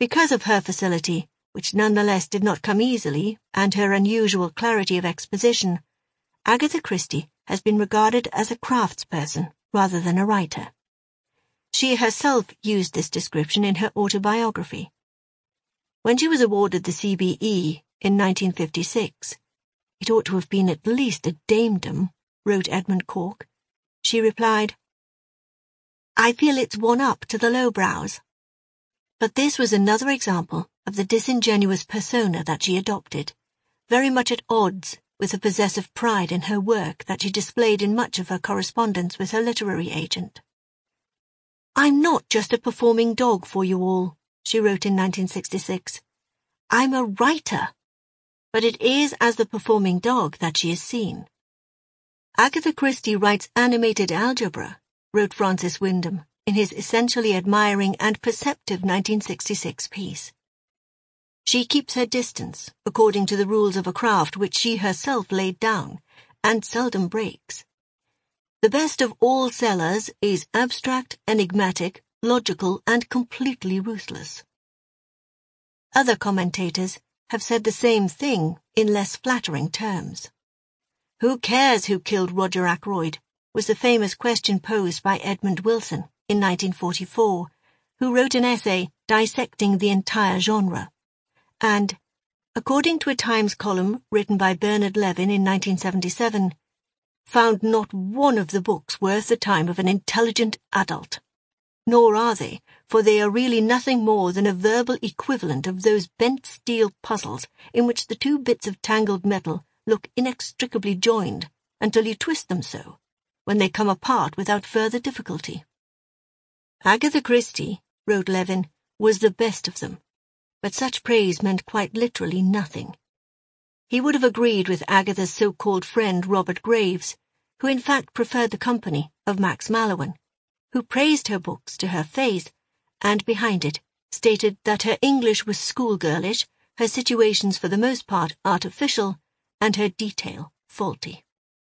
Because of her facility, which nonetheless did not come easily, and her unusual clarity of exposition, Agatha Christie has been regarded as a craftsperson rather than a writer. She herself used this description in her autobiography. When she was awarded the CBE in 1956, "It ought to have been at least a damedom," wrote Edmund Cork. She replied, "I feel it's one up to the lowbrows." But this was another example of the disingenuous persona that she adopted, very much at odds with the possessive pride in her work that she displayed in much of her correspondence with her literary agent. "I'm not just a performing dog for you all," she wrote in 1966. "I'm a writer." But it is as the performing dog that she is seen. "Agatha Christie writes animated algebra," wrote Francis Wyndham in his essentially admiring and perceptive 1966 piece. "She keeps her distance, according to the rules of a craft which she herself laid down, and seldom breaks. The best of all sellers is abstract, enigmatic, logical, and completely ruthless." Other commentators have said the same thing in less flattering terms. "Who cares who killed Roger Ackroyd?" was the famous question posed by Edmund Wilson in 1944, who wrote an essay dissecting the entire genre. And, according to a Times column written by Bernard Levin in 1977, found not one of the books worth the time of an intelligent adult. Nor are they, for they are really nothing more than a verbal equivalent of those bent steel puzzles in which the two bits of tangled metal look inextricably joined until you twist them so, when they come apart without further difficulty. Agatha Christie, wrote Levin, was the best of them, but such praise meant quite literally nothing. He would have agreed with Agatha's so-called friend Robert Graves, who in fact preferred the company of Max Mallowan, who praised her books to her face, and behind it stated that her English was schoolgirlish, her situations for the most part artificial, and her detail faulty.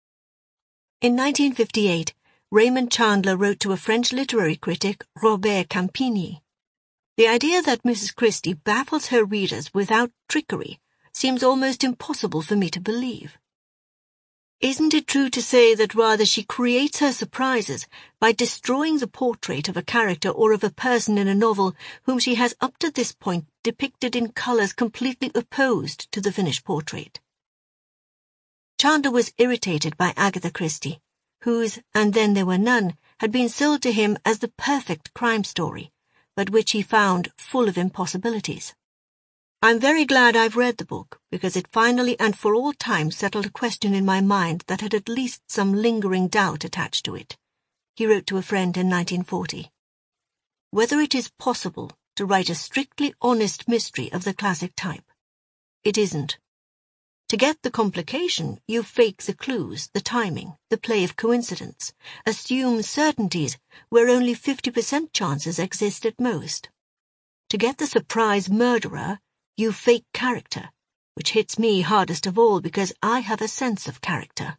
In 1958, Raymond Chandler wrote to a French literary critic, Robert Campigny, "The idea that Mrs. Christie baffles her readers without trickery seems almost impossible for me to believe. Isn't it true to say that rather she creates her surprises by destroying the portrait of a character or of a person in a novel whom she has up to this point depicted in colours completely opposed to the finished portrait?" Chandler was irritated by Agatha Christie, whose And Then There Were None had been sold to him as the perfect crime story, but which he found full of impossibilities. "I'm very glad I've read the book, because it finally and for all time settled a question in my mind that had at least some lingering doubt attached to it," he wrote to a friend in 1940. "Whether it is possible to write a strictly honest mystery of the classic type. It isn't. To get the complication, you fake the clues, the timing, the play of coincidence, assume certainties where only 50% chances exist at most. To get the surprise murderer, you fake character, which hits me hardest of all because I have a sense of character."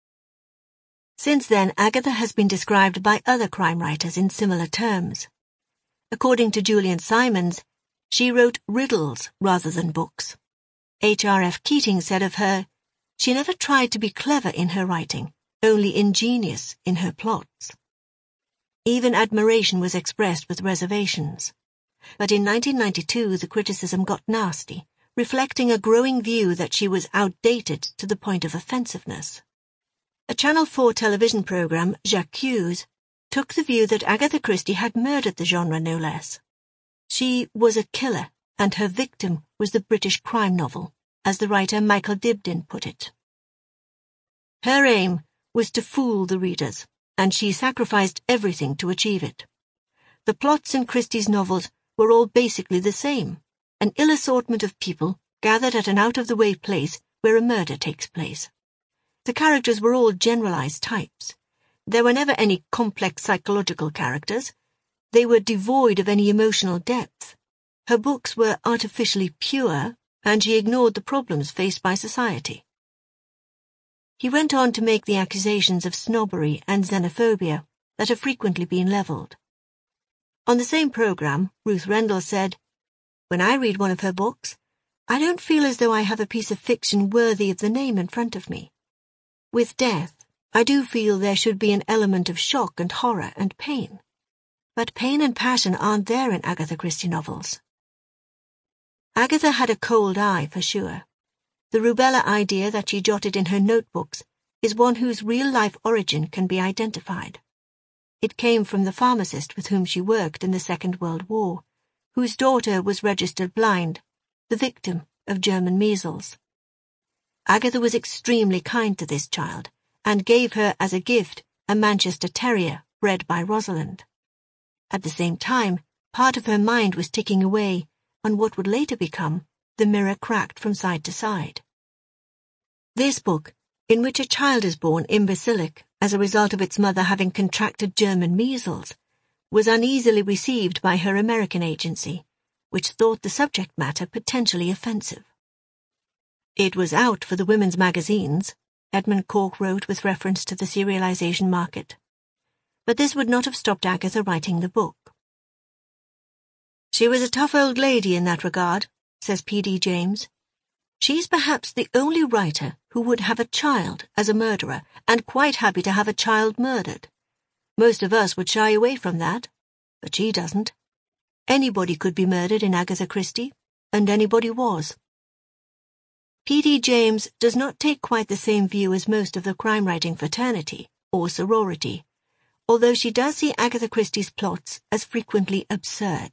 Since then, Agatha has been described by other crime writers in similar terms. According to Julian Simons, she wrote riddles rather than books. H.R.F. Keating said of her, "She never tried to be clever in her writing, only ingenious in her plots." Even admiration was expressed with reservations. But in 1992 the criticism got nasty, reflecting a growing view that she was outdated to the point of offensiveness. A Channel 4 television program, J'accuse, took the view that Agatha Christie had murdered the genre no less. She was a killer, and her victim was the British crime novel, as the writer Michael Dibdin put it. Her aim was to fool the readers, and she sacrificed everything to achieve it. The plots in Christie's novels were all basically the same, an ill assortment of people gathered at an out-of-the-way place where a murder takes place. The characters were all generalized types. There were never any complex psychological characters. They were devoid of any emotional depth. Her books were artificially pure, and she ignored the problems faced by society. He went on to make the accusations of snobbery and xenophobia that have frequently been levelled. On the same programme, Ruth Rendell said, When I read one of her books, I don't feel as though I have a piece of fiction worthy of the name in front of me. With death, I do feel there should be an element of shock and horror and pain. But pain and passion aren't there in Agatha Christie novels. Agatha had a cold eye, for sure. The rubella idea that she jotted in her notebooks is one whose real-life origin can be identified. It came from the pharmacist with whom she worked in the Second World War, whose daughter was registered blind, the victim of German measles. Agatha was extremely kind to this child, and gave her as a gift a Manchester Terrier bred by Rosalind. At the same time, part of her mind was ticking away on what would later become The Mirror Cracked from Side to Side. This book, in which a child is born imbecilic as a result of its mother having contracted German measles, was uneasily received by her American agency, which thought the subject matter potentially offensive. It was out for the women's magazines, Edmund Cork wrote with reference to the serialization market. But this would not have stopped Agatha writing the book. She was a tough old lady in that regard, says P.D. James. She's perhaps the only writer who would have a child as a murderer, and quite happy to have a child murdered. Most of us would shy away from that, but she doesn't. Anybody could be murdered in Agatha Christie, and anybody was. P.D. James does not take quite the same view as most of the crime-writing fraternity, or sorority, although she does see Agatha Christie's plots as frequently absurd.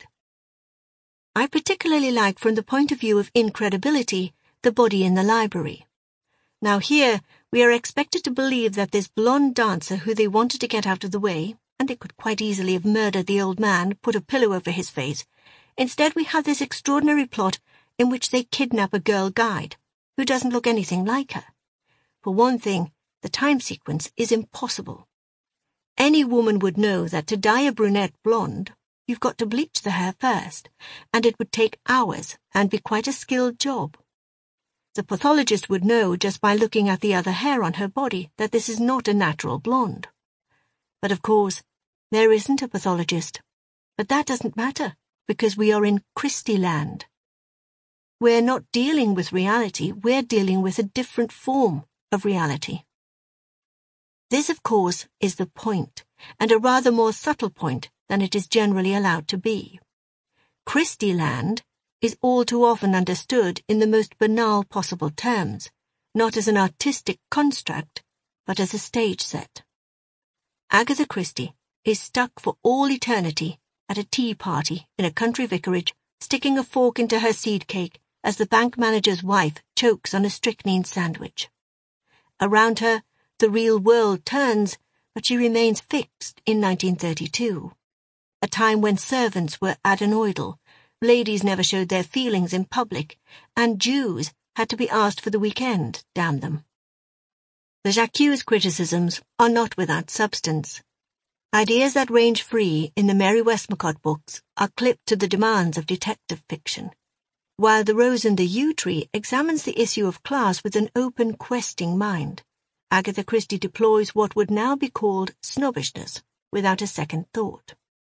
I particularly like, from the point of view of incredibility, The Body in the Library. Now here, we are expected to believe that this blonde dancer who they wanted to get out of the way, and they could quite easily have murdered the old man, put a pillow over his face. Instead we have this extraordinary plot in which they kidnap a girl guide, who doesn't look anything like her. For one thing, the time sequence is impossible. Any woman would know that to dye a brunette blonde, you've got to bleach the hair first, and it would take hours and be quite a skilled job. The pathologist would know just by looking at the other hair on her body that this is not a natural blonde. But of course, there isn't a pathologist. But that doesn't matter, because we are in Christie land. We're not dealing with reality, we're dealing with a different form of reality. This, of course, is the point, and a rather more subtle point than it is generally allowed to be. Christie land is all too often understood in the most banal possible terms, not as an artistic construct, but as a stage set. Agatha Christie is stuck for all eternity at a tea party in a country vicarage, sticking a fork into her seed cake as the bank manager's wife chokes on a strychnine sandwich. Around her, the real world turns, but she remains fixed in 1932, a time when servants were adenoidal, ladies never showed their feelings in public, and Jews had to be asked for the weekend, damn them. The J'accuse criticisms are not without substance. Ideas that range free in the Mary Westmacott books are clipped to the demands of detective fiction, while The Rose and the Yew Tree examines the issue of class with an open, questing mind. Agatha Christie deploys what would now be called snobbishness, without a second thought.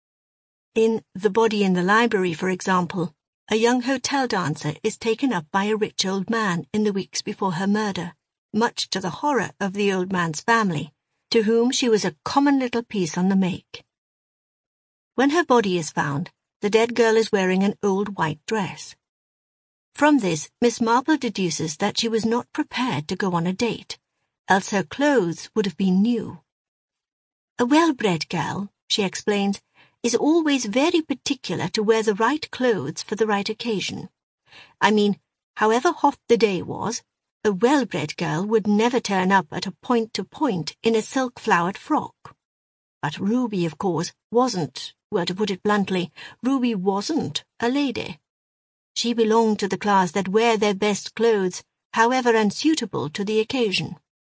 In The Body in the Library, for example, a young hotel dancer is taken up by a rich old man in the weeks before her murder, much to the horror of the old man's family, to whom she was a common little piece on the make. When her body is found, the dead girl is wearing an old white dress. From this, Miss Marple deduces that she was not prepared to go on a date, else her clothes would have been new. A well-bred girl, she explains, is always very particular to wear the right clothes for the right occasion. I mean, however hot the day was, a well-bred girl would never turn up at a point-to-point in a silk-flowered frock. But Ruby, of course, wasn't, well, to put it bluntly, Ruby wasn't a lady. She belonged to the class that wear their best clothes, however unsuitable to the occasion.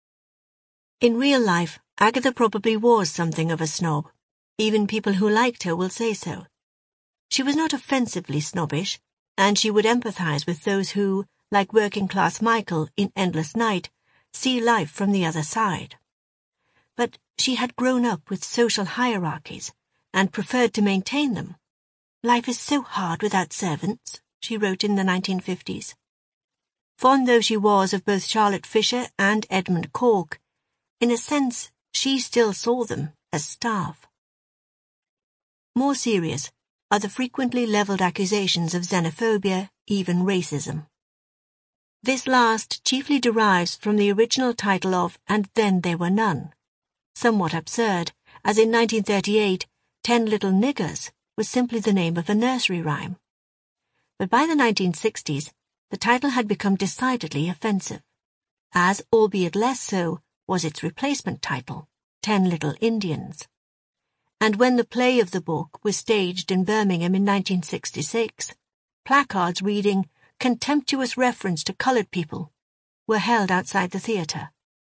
In real life, Agatha probably was something of a snob. Even people who liked her will say so. She was not offensively snobbish, and she would empathize with those who, like working-class Michael in Endless Night, see life from the other side. But she had grown up with social hierarchies and preferred to maintain them. Life is so hard without servants, she wrote in the 1950s. Fond though she was of both Charlotte Fisher and Edmund Cork, in a sense she still saw them as staff. More serious are the frequently levelled accusations of xenophobia, even racism. This last chiefly derives from the original title of And Then There Were None, somewhat absurd, as in 1938, 10 Little Niggers was simply the name of a nursery rhyme. But by the 1960s, the title had become decidedly offensive, as, albeit less so, was its replacement title, 10 Little Indians. And when the play of the book was staged in Birmingham in 1966, placards reading "Contemptuous reference to coloured people" were held outside the theatre.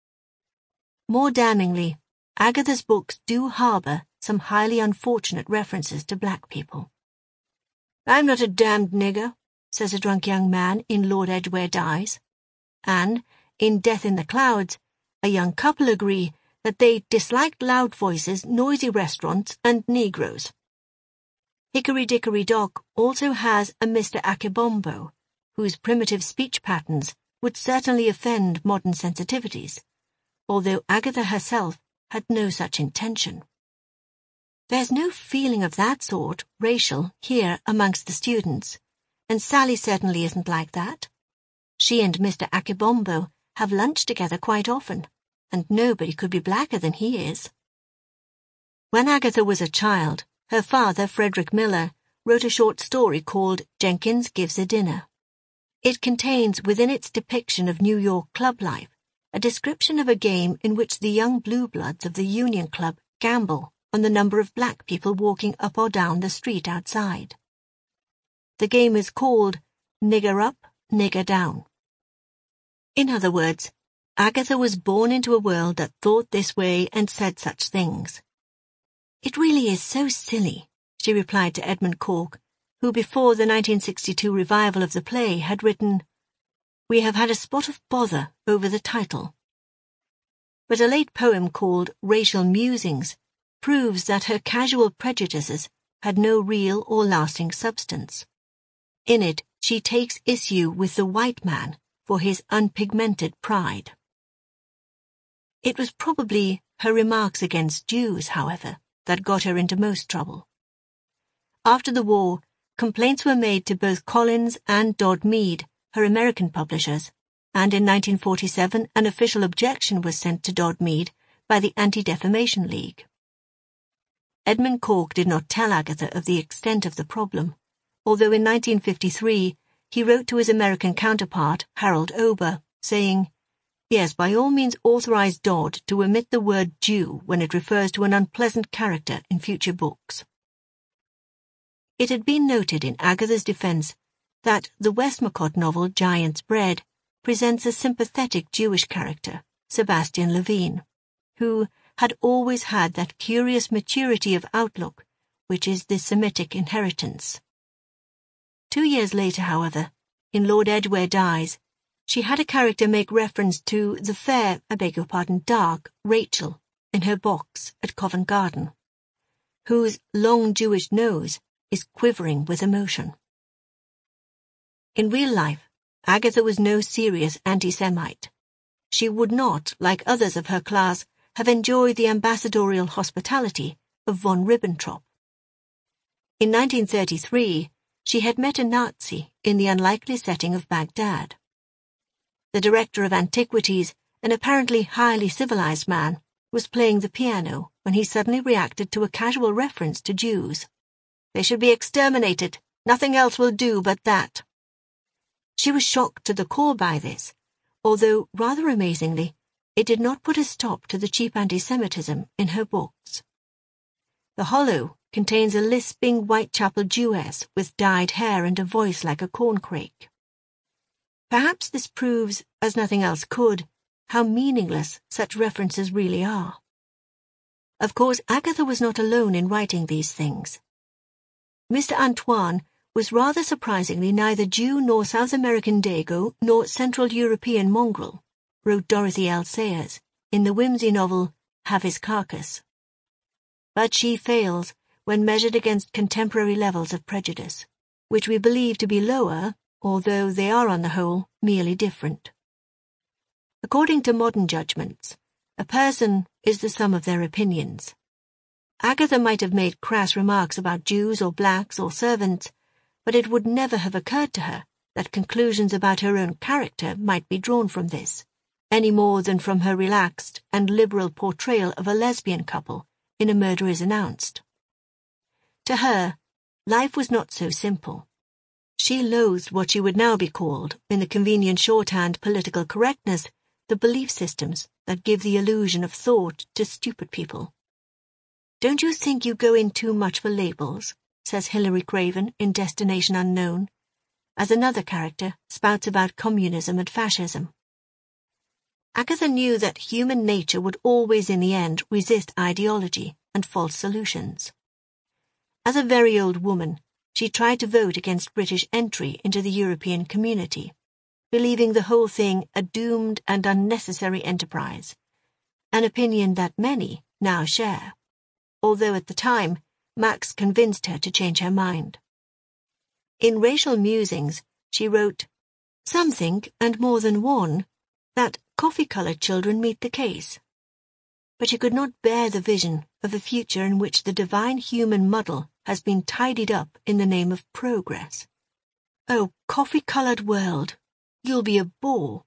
More damningly, Agatha's books do harbour some highly unfortunate references to black people. "I'm not a damned nigger," says a drunk young man in Lord Edgware Dies, and, in Death in the Clouds, a young couple agree that they disliked loud voices, noisy restaurants, and Negroes. Hickory Dickory Dock also has a Mr. Akebombo, whose primitive speech patterns would certainly offend modern sensitivities, although Agatha herself had no such intention. There's no feeling of that sort, racial, here amongst the students, and Sally certainly isn't like that. She and Mr. Akebombo have lunch together quite often, and nobody could be blacker than he is. When Agatha was a child, her father, Frederick Miller, wrote a short story called Jenkins Gives a Dinner. It contains within its depiction of New York club life a description of a game in which the young blue bloods of the Union Club gamble on the number of black people walking up or down the street outside. The game is called Nigger Up, Nigger Down. In other words, Agatha was born into a world that thought this way and said such things. "It really is so silly," she replied to Edmund Cork, who before the 1962 revival of the play had written, "We have had a spot of bother over the title." But a late poem called Racial Musings proves that her casual prejudices had no real or lasting substance. In it, she takes issue with the white man for his unpigmented pride. It was probably her remarks against Jews, however, that got her into most trouble. After the war, complaints were made to both Collins and Dodd Mead, her American publishers, and in 1947 an official objection was sent to Dodd Mead by the Anti-Defamation League. Edmund Cork did not tell Agatha of the extent of the problem, although in 1953 he wrote to his American counterpart, Harold Ober, saying, "Yes, by all means authorize Dodd to omit the word Jew when it refers to an unpleasant character in future books." It had been noted in Agatha's defense that the Westmacott novel Giant's Bread presents a sympathetic Jewish character, Sebastian Levine, who had always had that curious maturity of outlook which is the Semitic inheritance. 2 years later, however, in Lord Edgware Dies, she had a character make reference to the fair, dark, Rachel in her box at Covent Garden, whose long Jewish nose is quivering with emotion. In real life, Agatha was no serious anti-Semite. She would not, like others of her class, have enjoyed the ambassadorial hospitality of von Ribbentrop. In 1933, she had met a Nazi in the unlikely setting of Baghdad. The director of antiquities, an apparently highly civilized man, was playing the piano when he suddenly reacted to a casual reference to Jews. "They should be exterminated. Nothing else will do but that." She was shocked to the core by this, although, rather amazingly, it did not put a stop to the cheap anti-Semitism in her books. The Hollow contains a lisping Whitechapel Jewess with dyed hair and a voice like a corncrake. Perhaps this proves, as nothing else could, how meaningless such references really are. Of course, Agatha was not alone in writing these things. Mr. Antoine was rather surprisingly neither Jew nor South American Dago nor Central European mongrel, wrote Dorothy L. Sayers in the whimsy novel Have His Carcass. But she fails when measured against contemporary levels of prejudice, which we believe to be lower, although they are on the whole merely different. According to modern judgments, a person is the sum of their opinions. Agatha might have made crass remarks about Jews or blacks or servants, but it would never have occurred to her that conclusions about her own character might be drawn from this, any more than from her relaxed and liberal portrayal of a lesbian couple in A Murder is Announced. To her, life was not so simple. She loathed what she would now be called, in the convenient shorthand political correctness, the belief systems that give the illusion of thought to stupid people. "Don't you think you go in too much for labels?" says Hilary Craven in Destination Unknown, as another character spouts about communism and fascism. Agatha knew that human nature would always in the end resist ideology and false solutions. As a very old woman, she tried to vote against British entry into the European community, believing the whole thing a doomed and unnecessary enterprise, an opinion that many now share, although at the time Max convinced her to change her mind. In Racial Musings, she wrote, "Some think, and more than one, that coffee-coloured children meet the case." But she could not bear the vision of a future in which the divine human muddle has been tidied up in the name of progress. Oh, coffee-coloured world, you'll be a bore.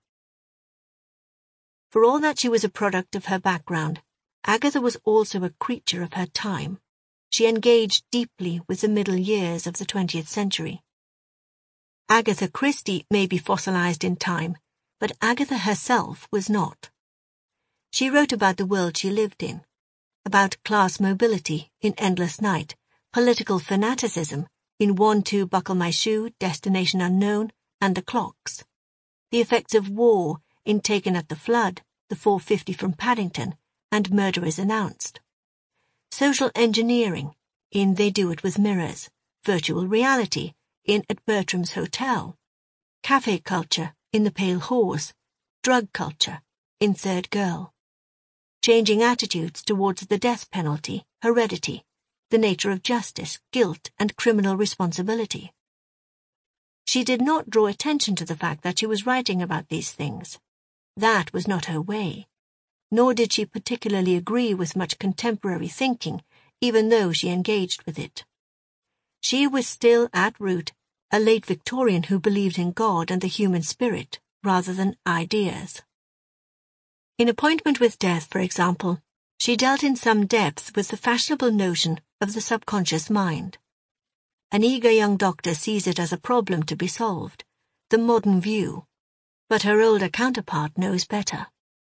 For all that she was a product of her background, Agatha was also a creature of her time. She engaged deeply with the middle years of the 20th century. Agatha Christie may be fossilized in time, but Agatha herself was not. She wrote about the world she lived in, about class mobility in Endless Night, political fanaticism in 1-2 Buckle My Shoe, Destination Unknown, and The Clocks, the effects of war in Taken at the Flood, The 450 from Paddington, and Murder is Announced, social engineering in They Do It with Mirrors, virtual reality in At Bertram's Hotel, cafe culture in The Pale Horse, drug culture in Third Girl, changing attitudes towards the death penalty, heredity, the nature of justice, guilt, and criminal responsibility. She did not draw attention to the fact that she was writing about these things. That was not her way, nor did she particularly agree with much contemporary thinking, even though she engaged with it. She was still, at root, a late Victorian who believed in God and the human spirit, rather than ideas. In Appointment with Death, for example, she dealt in some depth with the fashionable notion of the subconscious mind. An eager young doctor sees it as a problem to be solved, the modern view, but her older counterpart knows better.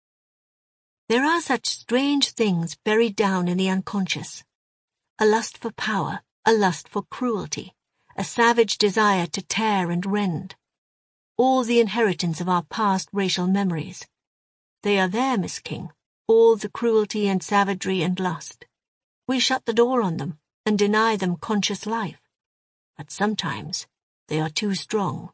There are such strange things buried down in the unconscious. A lust for power, a lust for cruelty, a savage desire to tear and rend. All the inheritance of our past racial memories. They are there, Miss King, all the cruelty and savagery and lust. We shut the door on them and deny them conscious life. But sometimes they are too strong.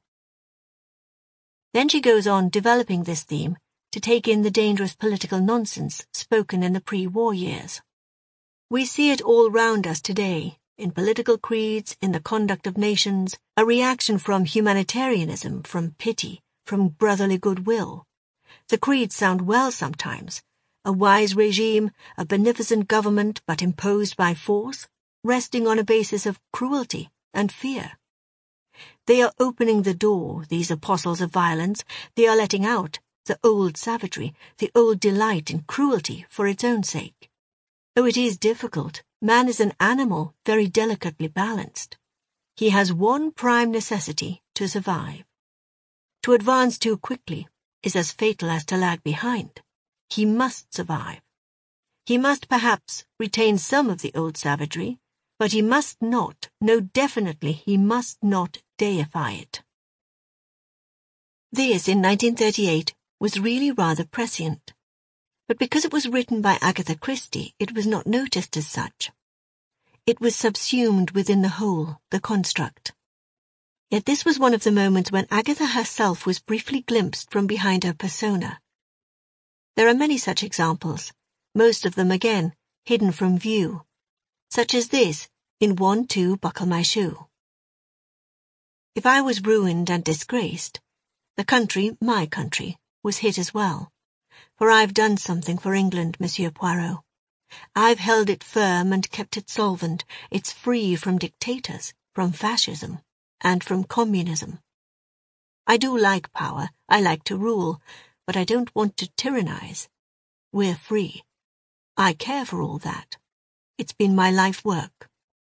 Then she goes on developing this theme to take in the dangerous political nonsense spoken in the pre-war years. We see it all round us today, in political creeds, in the conduct of nations, a reaction from humanitarianism, from pity, from brotherly goodwill. The creeds sound well sometimes. A wise regime, a beneficent government but imposed by force, resting on a basis of cruelty and fear. They are opening the door, these apostles of violence. They are letting out the old savagery, the old delight in cruelty for its own sake. Oh, it is difficult. Man is an animal very delicately balanced. He has one prime necessity to survive. To advance too quickly is as fatal as to lag behind. He must survive. He must perhaps retain some of the old savagery, but he must not, no definitely he must not deify it. This, in 1938, was really rather prescient. But because it was written by Agatha Christie, it was not noticed as such. It was subsumed within the whole, the construct. Yet this was one of the moments when Agatha herself was briefly glimpsed from behind her persona. There are many such examples, most of them again hidden from view, such as this in 1-2 Buckle My Shoe. If I was ruined and disgraced, the country, my country, was hit as well. For I've done something for England, Monsieur Poirot. I've held it firm and kept it solvent. It's free from dictators, from fascism, and from communism. I do like power, I like to rule, but I don't want to tyrannize. We're free. I care for all that. It's been my life work.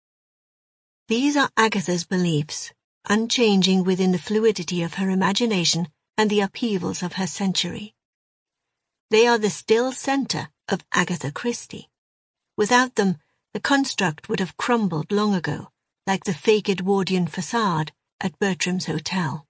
These are Agatha's beliefs, unchanging within the fluidity of her imagination and the upheavals of her century. They are the still centre of Agatha Christie. Without them, the construct would have crumbled long ago, like the fake Edwardian facade at Bertram's Hotel.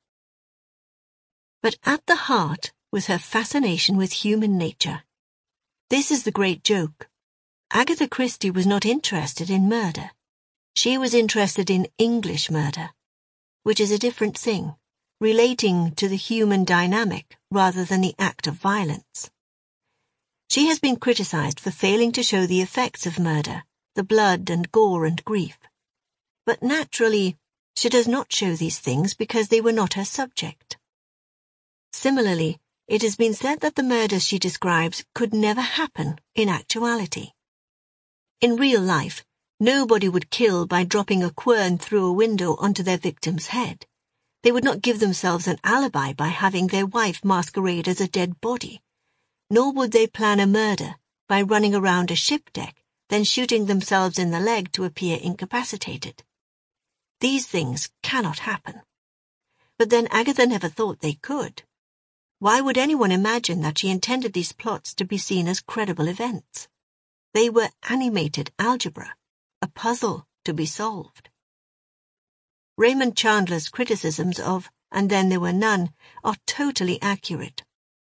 But at the heart was her fascination with human nature. This is the great joke. Agatha Christie was not interested in murder. She was interested in English murder, which is a different thing, relating to the human dynamic rather than the act of violence. She has been criticized for failing to show the effects of murder, the blood and gore and grief. But naturally, she does not show these things because they were not her subject. Similarly, it has been said that the murders she describes could never happen in actuality. In real life, nobody would kill by dropping a quern through a window onto their victim's head. They would not give themselves an alibi by having their wife masquerade as a dead body. Nor would they plan a murder by running around a ship deck, then shooting themselves in the leg to appear incapacitated. These things cannot happen. But then Agatha never thought they could. Why would anyone imagine that she intended these plots to be seen as credible events? They were animated algebra, a puzzle to be solved. Raymond Chandler's criticisms of And Then There Were None are totally accurate.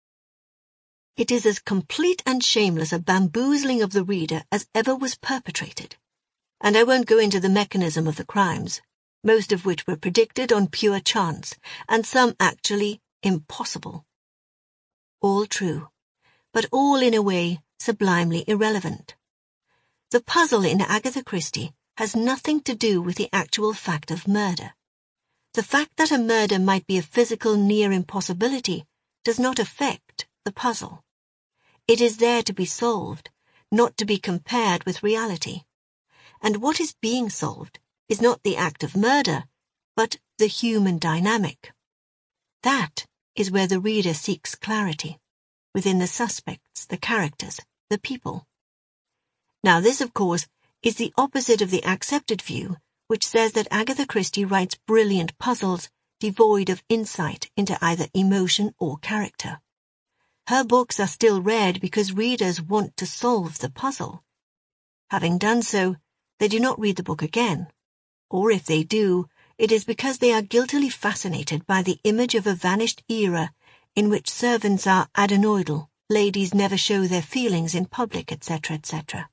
It is as complete and shameless a bamboozling of the reader as ever was perpetrated. And I won't go into the mechanism of the crimes, most of which were predicted on pure chance, and some actually impossible. All true, but all in a way sublimely irrelevant. The puzzle in Agatha Christie has nothing to do with the actual fact of murder. The fact that a murder might be a physical near impossibility does not affect the puzzle. It is there to be solved, not to be compared with reality. And what is being solved is not the act of murder, but the human dynamic. That is where the reader seeks clarity, within the suspects, the characters, the people. Now this, of course, is the opposite of the accepted view, which says that Agatha Christie writes brilliant puzzles devoid of insight into either emotion or character. Her books are still read because readers want to solve the puzzle. Having done so, they do not read the book again. Or if they do, it is because they are guiltily fascinated by the image of a vanished era in which servants are adenoidal, ladies never show their feelings in public, etc., etc.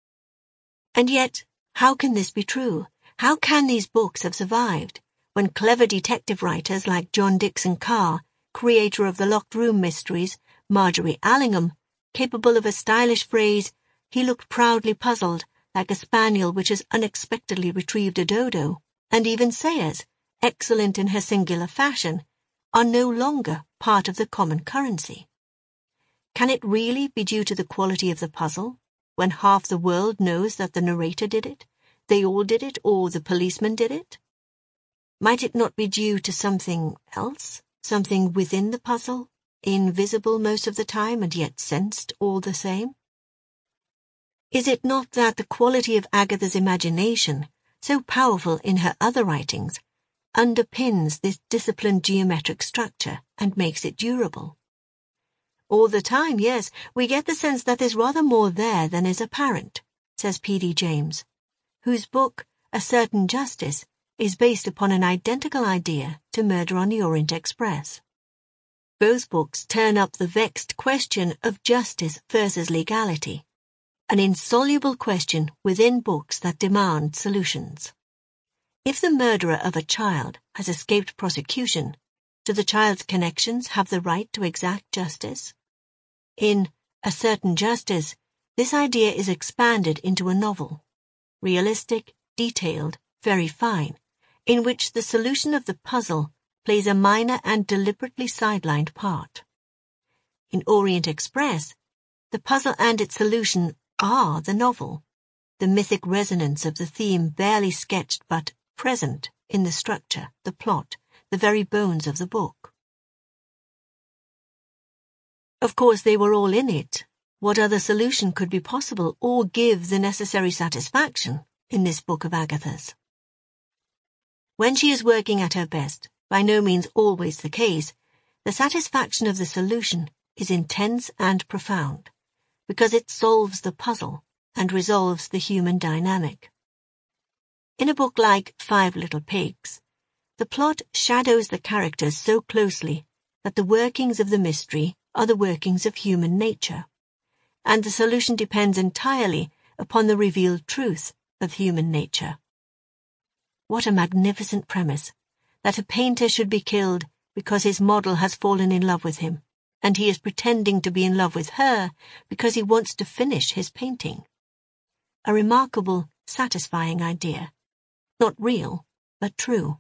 And yet, how can this be true? How can these books have survived when clever detective writers like John Dickson Carr, creator of the Locked Room Mysteries, Marjorie Allingham, capable of a stylish phrase, "He looked proudly puzzled, like a spaniel which has unexpectedly retrieved a dodo," and even Sayers, excellent in her singular fashion, are no longer part of the common currency? Can it really be due to the quality of the puzzle, when half the world knows that the narrator did it, they all did it, or the policeman did it? Might it not be due to something else, something within the puzzle, invisible most of the time and yet sensed all the same? Is it not that the quality of Agatha's imagination, so powerful in her other writings, underpins this disciplined geometric structure and makes it durable? All the time, yes, we get the sense that there's rather more there than is apparent, says P.D. James, whose book, A Certain Justice, is based upon an identical idea to Murder on the Orient Express. Both books turn up the vexed question of justice versus legality, an insoluble question within books that demand solutions. If the murderer of a child has escaped prosecution, do the child's connections have the right to exact justice? In A Certain Justice, this idea is expanded into a novel. Realistic, detailed, very fine, in which the solution of the puzzle plays a minor and deliberately sidelined part. In Orient Express, the puzzle and its solution are the novel, the mythic resonance of the theme barely sketched but present in the structure, the plot, the very bones of the book. Of course, they were all in it. What other solution could be possible or give the necessary satisfaction in this book of Agatha's? When she is working at her best, by no means always the case, the satisfaction of the solution is intense and profound, because it solves the puzzle and resolves the human dynamic. In a book like Five Little Pigs, the plot shadows the characters so closely that the workings of the mystery are the workings of human nature, and the solution depends entirely upon the revealed truth of human nature. What a magnificent premise, that a painter should be killed because his model has fallen in love with him, and he is pretending to be in love with her because he wants to finish his painting. A remarkable, satisfying idea. Not real, but true.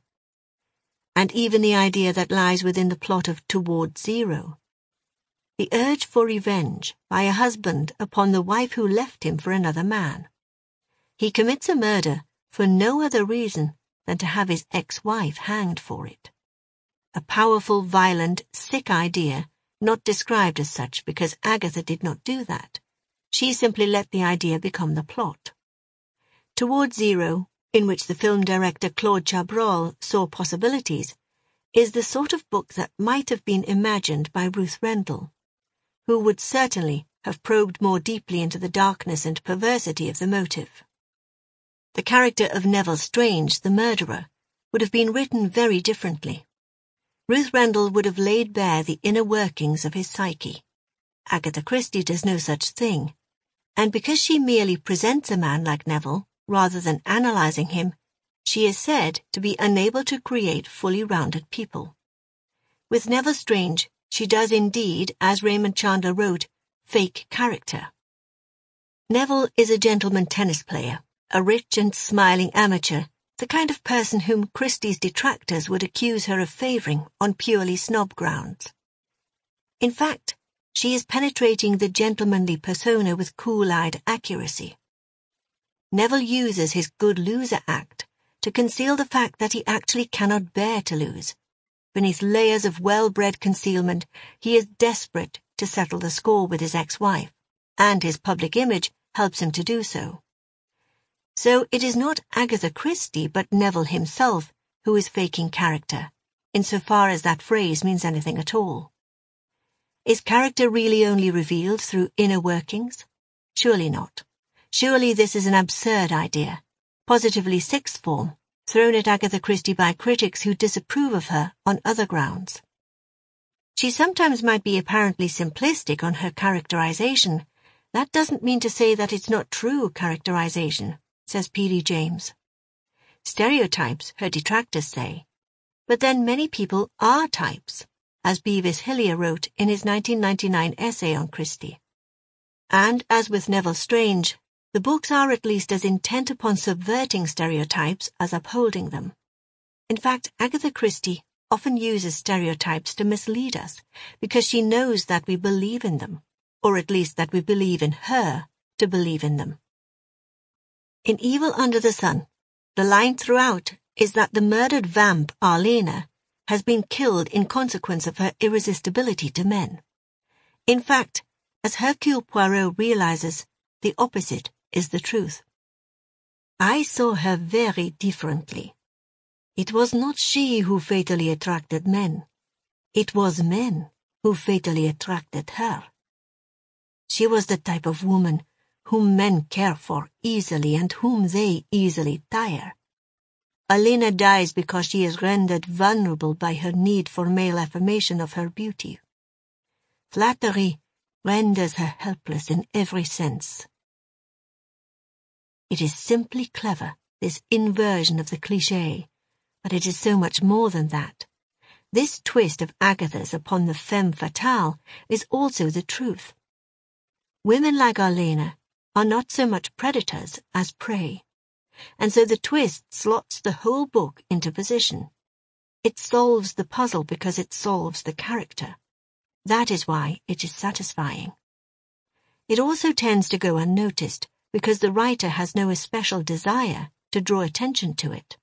And even the idea that lies within the plot of Toward Zero. The urge for revenge by a husband upon the wife who left him for another man. He commits a murder for no other reason than to have his ex-wife hanged for it. A powerful, violent, sick idea, not described as such because Agatha did not do that. She simply let the idea become the plot. Toward Zero, in which the film director Claude Chabrol saw possibilities, is the sort of book that might have been imagined by Ruth Rendell, who would certainly have probed more deeply into the darkness and perversity of the motive. The character of Neville Strange, the murderer, would have been written very differently. Ruth Rendell would have laid bare the inner workings of his psyche. Agatha Christie does no such thing, and because she merely presents a man like Neville, rather than analyzing him, she is said to be unable to create fully rounded people. With Neville Strange, she does indeed, as Raymond Chandler wrote, fake character. Neville is a gentleman tennis player, a rich and smiling amateur, the kind of person whom Christie's detractors would accuse her of favouring on purely snob grounds. In fact, she is penetrating the gentlemanly persona with cool-eyed accuracy. Neville uses his good loser act to conceal the fact that he actually cannot bear to lose. Beneath layers of well-bred concealment, he is desperate to settle the score with his ex-wife, and his public image helps him to do so. So it is not Agatha Christie but Neville himself who is faking character, insofar as that phrase means anything at all. Is character really only revealed through inner workings? Surely not. Surely this is an absurd idea, positively sixth form, thrown at Agatha Christie by critics who disapprove of her on other grounds. She sometimes might be apparently simplistic on her characterization. That doesn't mean to say that it's not true characterization, says P.D. James. Stereotypes, her detractors say. But then many people are types, as Beavis Hillier wrote in his 1999 essay on Christie. And, as with Neville Strange, the books are at least as intent upon subverting stereotypes as upholding them. In fact, Agatha Christie often uses stereotypes to mislead us, because she knows that we believe in them, or at least that we believe in her to believe in them. In Evil Under the Sun, the line throughout is that the murdered vamp Arlena has been killed in consequence of her irresistibility to men. In fact, as Hercule Poirot realizes, the opposite is the truth. I saw her very differently. It was not she who fatally attracted men. It was men who fatally attracted her. She was the type of woman whom men care for easily and whom they easily tire. Alina dies because she is rendered vulnerable by her need for male affirmation of her beauty. Flattery renders her helpless in every sense. It is simply clever, this inversion of the cliché, but it is so much more than that. This twist of Agatha's upon the femme fatale is also the truth. Women like Arlena are not so much predators as prey. and so the twist slots the whole book into position. It solves the puzzle because it solves the character. That is why it is satisfying. It also tends to go unnoticed because the writer has no especial desire to draw attention to it.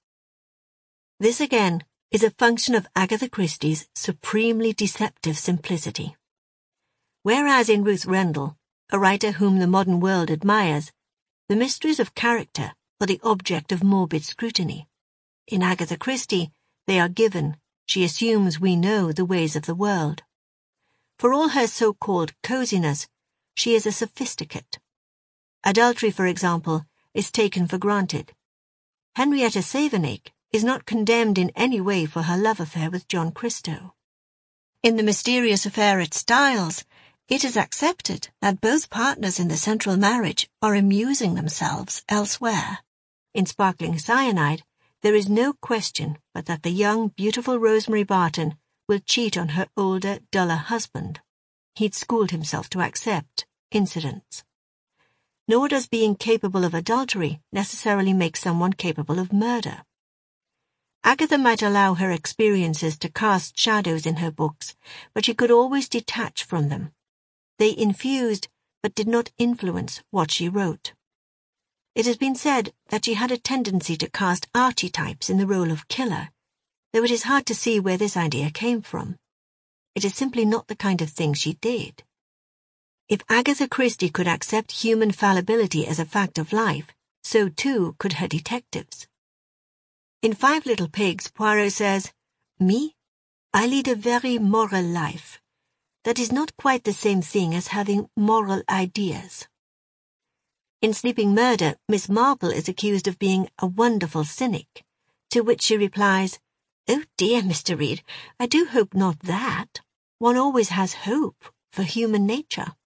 This again is a function of Agatha Christie's supremely deceptive simplicity. Whereas in Ruth Rendell, a writer whom the modern world admires, the mysteries of character are the object of morbid scrutiny. In Agatha Christie, they are given. She assumes we know the ways of the world. For all her so-called coziness, she is a sophisticate. Adultery, for example, is taken for granted. Henrietta Savenake is not condemned in any way for her love affair with John Christo. In the mysterious affair at Styles, it is accepted that both partners in the central marriage are amusing themselves elsewhere. In Sparkling Cyanide, there is no question but that the young, beautiful Rosemary Barton will cheat on her older, duller husband. He'd schooled himself to accept incidents. Nor does being capable of adultery necessarily make someone capable of murder. Agatha might allow her experiences to cast shadows in her books, but she could always detach from them. They infused, but did not influence what she wrote. It has been said that she had a tendency to cast archetypes in the role of killer, though it is hard to see where this idea came from. It is simply not the kind of thing she did. If Agatha Christie could accept human fallibility as a fact of life, so too could her detectives. In Five Little Pigs, Poirot says, "Me? I lead a very moral life. That is not quite the same thing as having moral ideas." In Sleeping Murder, Miss Marple is accused of being a wonderful cynic, to which she replies, "Oh dear, Mr. Reed, I do hope not that. One always has hope for human nature."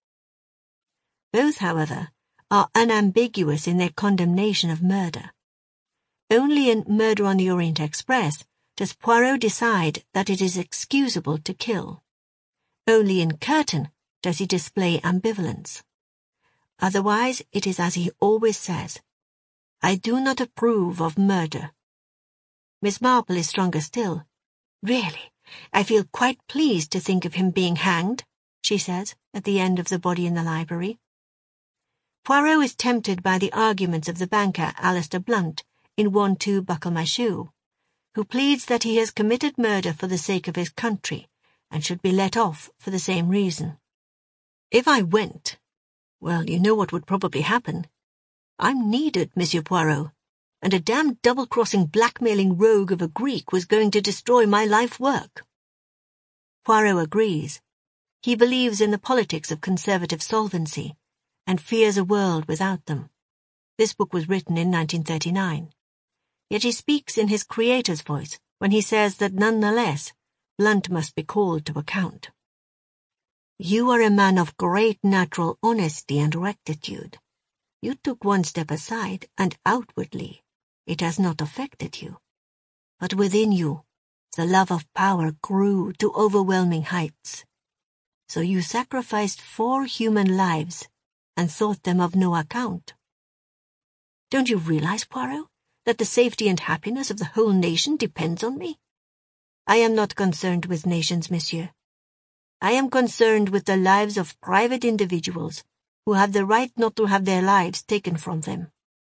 Both, however, are unambiguous in their condemnation of murder. Only in Murder on the Orient Express does Poirot decide that it is excusable to kill. Only in Curtain does he display ambivalence. Otherwise, it is as he always says, "I do not approve of murder." Miss Marple is stronger still. "Really, I feel quite pleased to think of him being hanged," she says at the end of The Body in the Library. Poirot is tempted by the arguments of the banker Alistair Blunt in 1-2 Buckle My Shoe, who pleads that he has committed murder for the sake of his country and should be let off for the same reason. "If I went, well, you know what would probably happen. I'm needed, Monsieur Poirot, and a damned double-crossing blackmailing rogue of a Greek was going to destroy my life work." Poirot agrees. He believes in the politics of conservative solvency and fears a world without them. This book was written in 1939. Yet he speaks in his creator's voice when he says that nonetheless, Blunt must be called to account. "You are a man of great natural honesty and rectitude. You took one step aside, and outwardly it has not affected you. But within you, the love of power grew to overwhelming heights. So you sacrificed 4 human lives and thought them of no account. Don't you realize, Poirot, that the safety and happiness of the whole nation depends on me? I am not concerned with nations, monsieur. I am concerned with the lives of private individuals who have the right not to have their lives taken from them."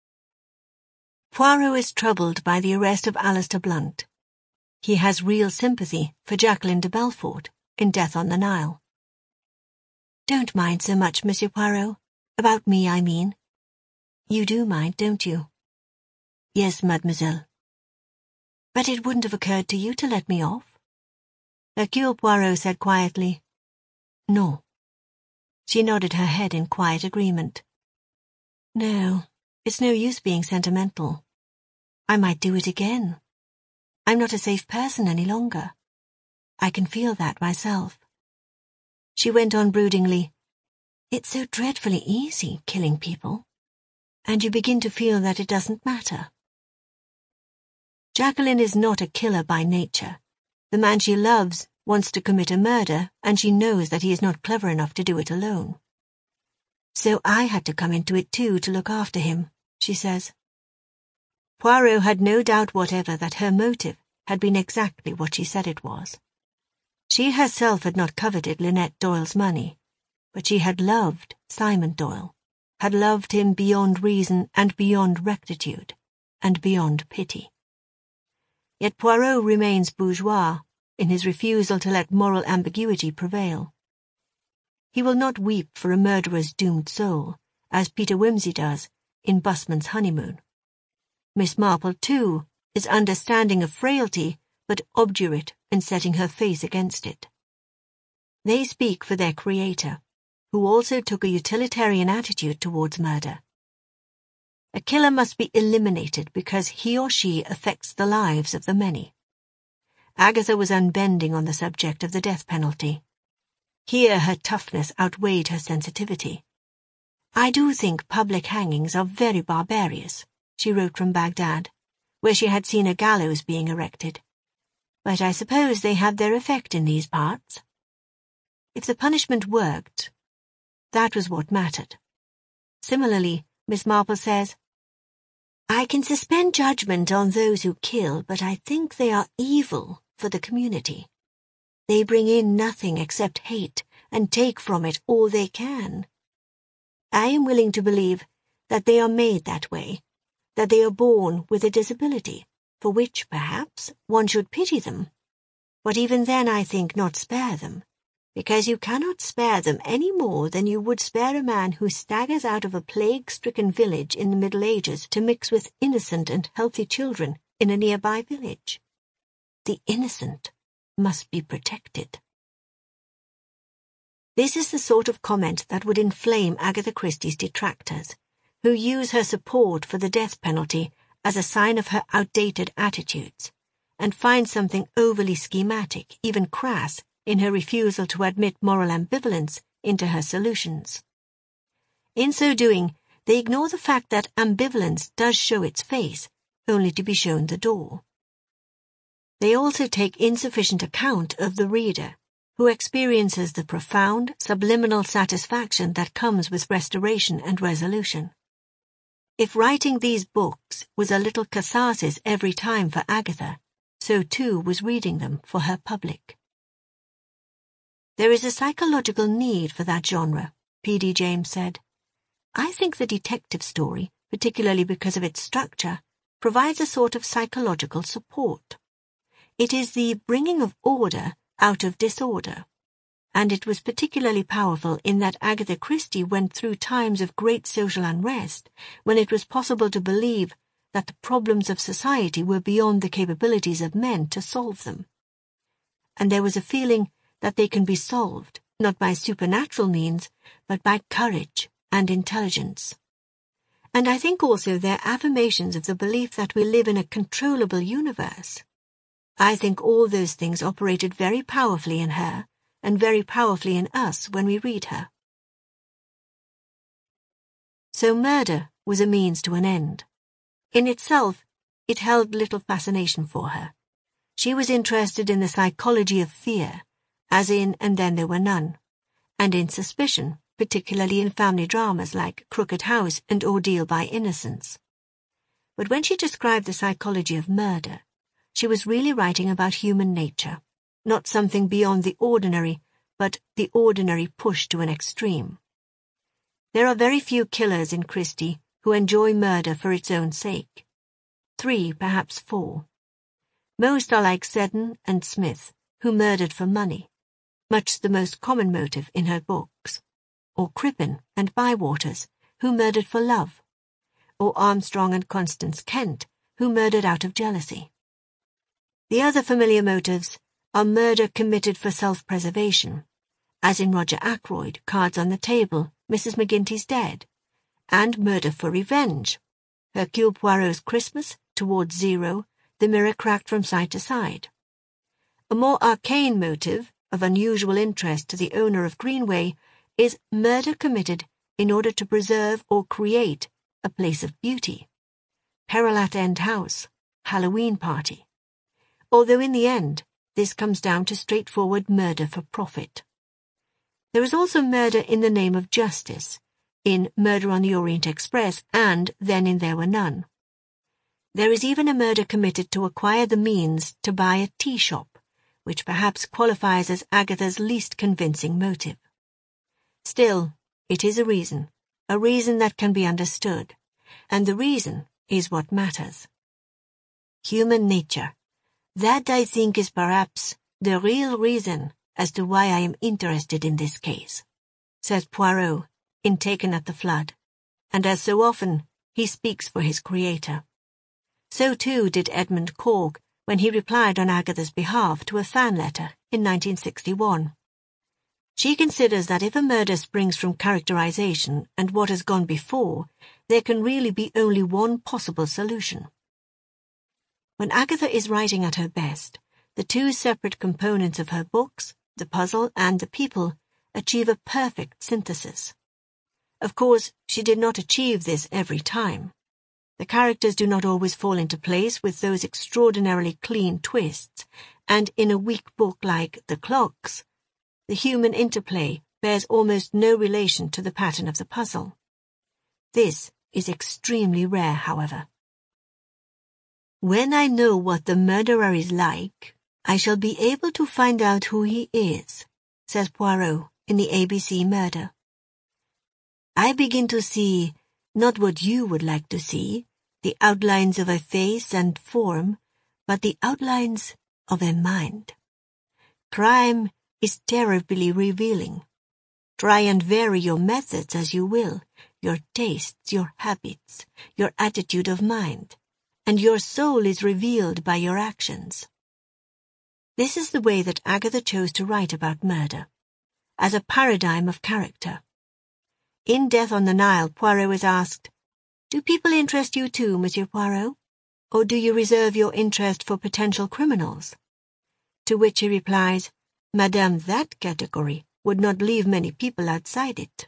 Poirot is troubled by the arrest of Alistair Blunt. He has real sympathy for Jacqueline de Belfort in Death on the Nile. "Don't mind so much, Monsieur Poirot. About me, I mean. You do mind, don't you?" "Yes, mademoiselle." "But it wouldn't have occurred to you to let me off?" Hercule Poirot said quietly, "No." She nodded her head in quiet agreement. "No, it's no use being sentimental. I might do it again. I'm not a safe person any longer. I can feel that myself." She went on broodingly, "It's so dreadfully easy, killing people. And you begin to feel that it doesn't matter." Jacqueline is not a killer by nature. The man she loves wants to commit a murder, and she knows that he is not clever enough to do it alone. "So I had to come into it too to look after him," she says. Poirot had no doubt whatever that her motive had been exactly what she said it was. She herself had not coveted Lynette Doyle's money, but she had loved Simon Doyle, had loved him beyond reason and beyond rectitude, and beyond pity. Yet Poirot remains bourgeois in his refusal to let moral ambiguity prevail. He will not weep for a murderer's doomed soul, as Peter Wimsey does in Busman's Honeymoon. Miss Marple, too, is understanding of frailty, but obdurate in setting her face against it. They speak for their creator, who also took a utilitarian attitude towards murder. A killer must be eliminated because he or she affects the lives of the many. Agatha was unbending on the subject of the death penalty. Here her toughness outweighed her sensitivity. "I do think public hangings are very barbarous," she wrote from Baghdad, where she had seen a gallows being erected. "But I suppose they have their effect in these parts." If the punishment worked, that was what mattered. Similarly, Miss Marple says, "I can suspend judgment on those who kill, but I think they are evil for the community. They bring in nothing except hate and take from it all they can. I am willing to believe that they are made that way, that they are born with a disability, for which, perhaps, one should pity them. But even then I think not spare them, because you cannot spare them any more than you would spare a man who staggers out of a plague-stricken village in the Middle Ages to mix with innocent and healthy children in a nearby village. The innocent must be protected." This is the sort of comment that would inflame Agatha Christie's detractors, who use her support for the death penalty as a sign of her outdated attitudes, and find something overly schematic, even crass, in her refusal to admit moral ambivalence into her solutions. In so doing, they ignore the fact that ambivalence does show its face, only to be shown the door. They also take insufficient account of the reader, who experiences the profound, subliminal satisfaction that comes with restoration and resolution. If writing these books was a little catharsis every time for Agatha, so too was reading them for her public. "There is a psychological need for that genre," P.D. James said. "I think the detective story, particularly because of its structure, provides a sort of psychological support. It is the bringing of order out of disorder, and it was particularly powerful in that Agatha Christie went through times of great social unrest, when it was possible to believe that the problems of society were beyond the capabilities of men to solve them. And there was a feeling that they can be solved, not by supernatural means, but by courage and intelligence. And I think also their affirmations of the belief that we live in a controllable universe. I think all those things operated very powerfully in her, and very powerfully in us when we read her. So murder was a means to an end. In itself, it held little fascination for her. She was interested in the psychology of fear, as in And Then There Were None, and in suspicion, particularly in family dramas like Crooked House and Ordeal by Innocence. But when she described the psychology of murder, she was really writing about human nature, not something beyond the ordinary, but the ordinary pushed to an extreme. There are very few killers in Christie who enjoy murder for its own sake. 3, perhaps 4. Most are like Seddon and Smith, who murdered for money, much the most common motive in her books, or Crippen and Bywaters, who murdered for love, or Armstrong and Constance Kent, who murdered out of jealousy. The other familiar motives are murder committed for self-preservation, as in Roger Ackroyd, Cards on the Table, Mrs. McGinty's Dead, and murder for revenge, Hercule Poirot's Christmas, Towards Zero, The Mirror Cracked from Side to Side. A more arcane motive, of unusual interest to the owner of Greenway, is murder committed in order to preserve or create a place of beauty. Peril at End House, Halloween Party. Although in the end, this comes down to straightforward murder for profit. There is also murder in the name of justice, in Murder on the Orient Express and Then and There Were None. There is even a murder committed to acquire the means to buy a tea shop, which perhaps qualifies as Agatha's least convincing motive. Still, it is a reason that can be understood, and the reason is what matters. Human nature. That, I think, is perhaps the real reason as to why I am interested in this case, says Poirot in Taken at the Flood, and as so often, he speaks for his creator. So too did Edmund Cork when he replied on Agatha's behalf to a fan letter in 1961. She considers that if a murder springs from characterization and what has gone before, there can really be only one possible solution. When Agatha is writing at her best, the two separate components of her books, the puzzle and the people, achieve a perfect synthesis. Of course, she did not achieve this every time. The characters do not always fall into place with those extraordinarily clean twists, and in a weak book like The Clocks, the human interplay bears almost no relation to the pattern of the puzzle. This is extremely rare, however. When I know what the murderer is like, I shall be able to find out who he is, says Poirot in the ABC Murder. I begin to see, not what you would like to see, the outlines of a face and form, but the outlines of a mind. Crime is terribly revealing. Try and vary your methods as you will, your tastes, your habits, your attitude of mind, and your soul is revealed by your actions. This is the way that Agatha chose to write about murder, as a paradigm of character. In Death on the Nile, Poirot is asked, "Do people interest you too, Monsieur Poirot? Or do you reserve your interest for potential criminals?" To which he replies, "Madame, that category would not leave many people outside it."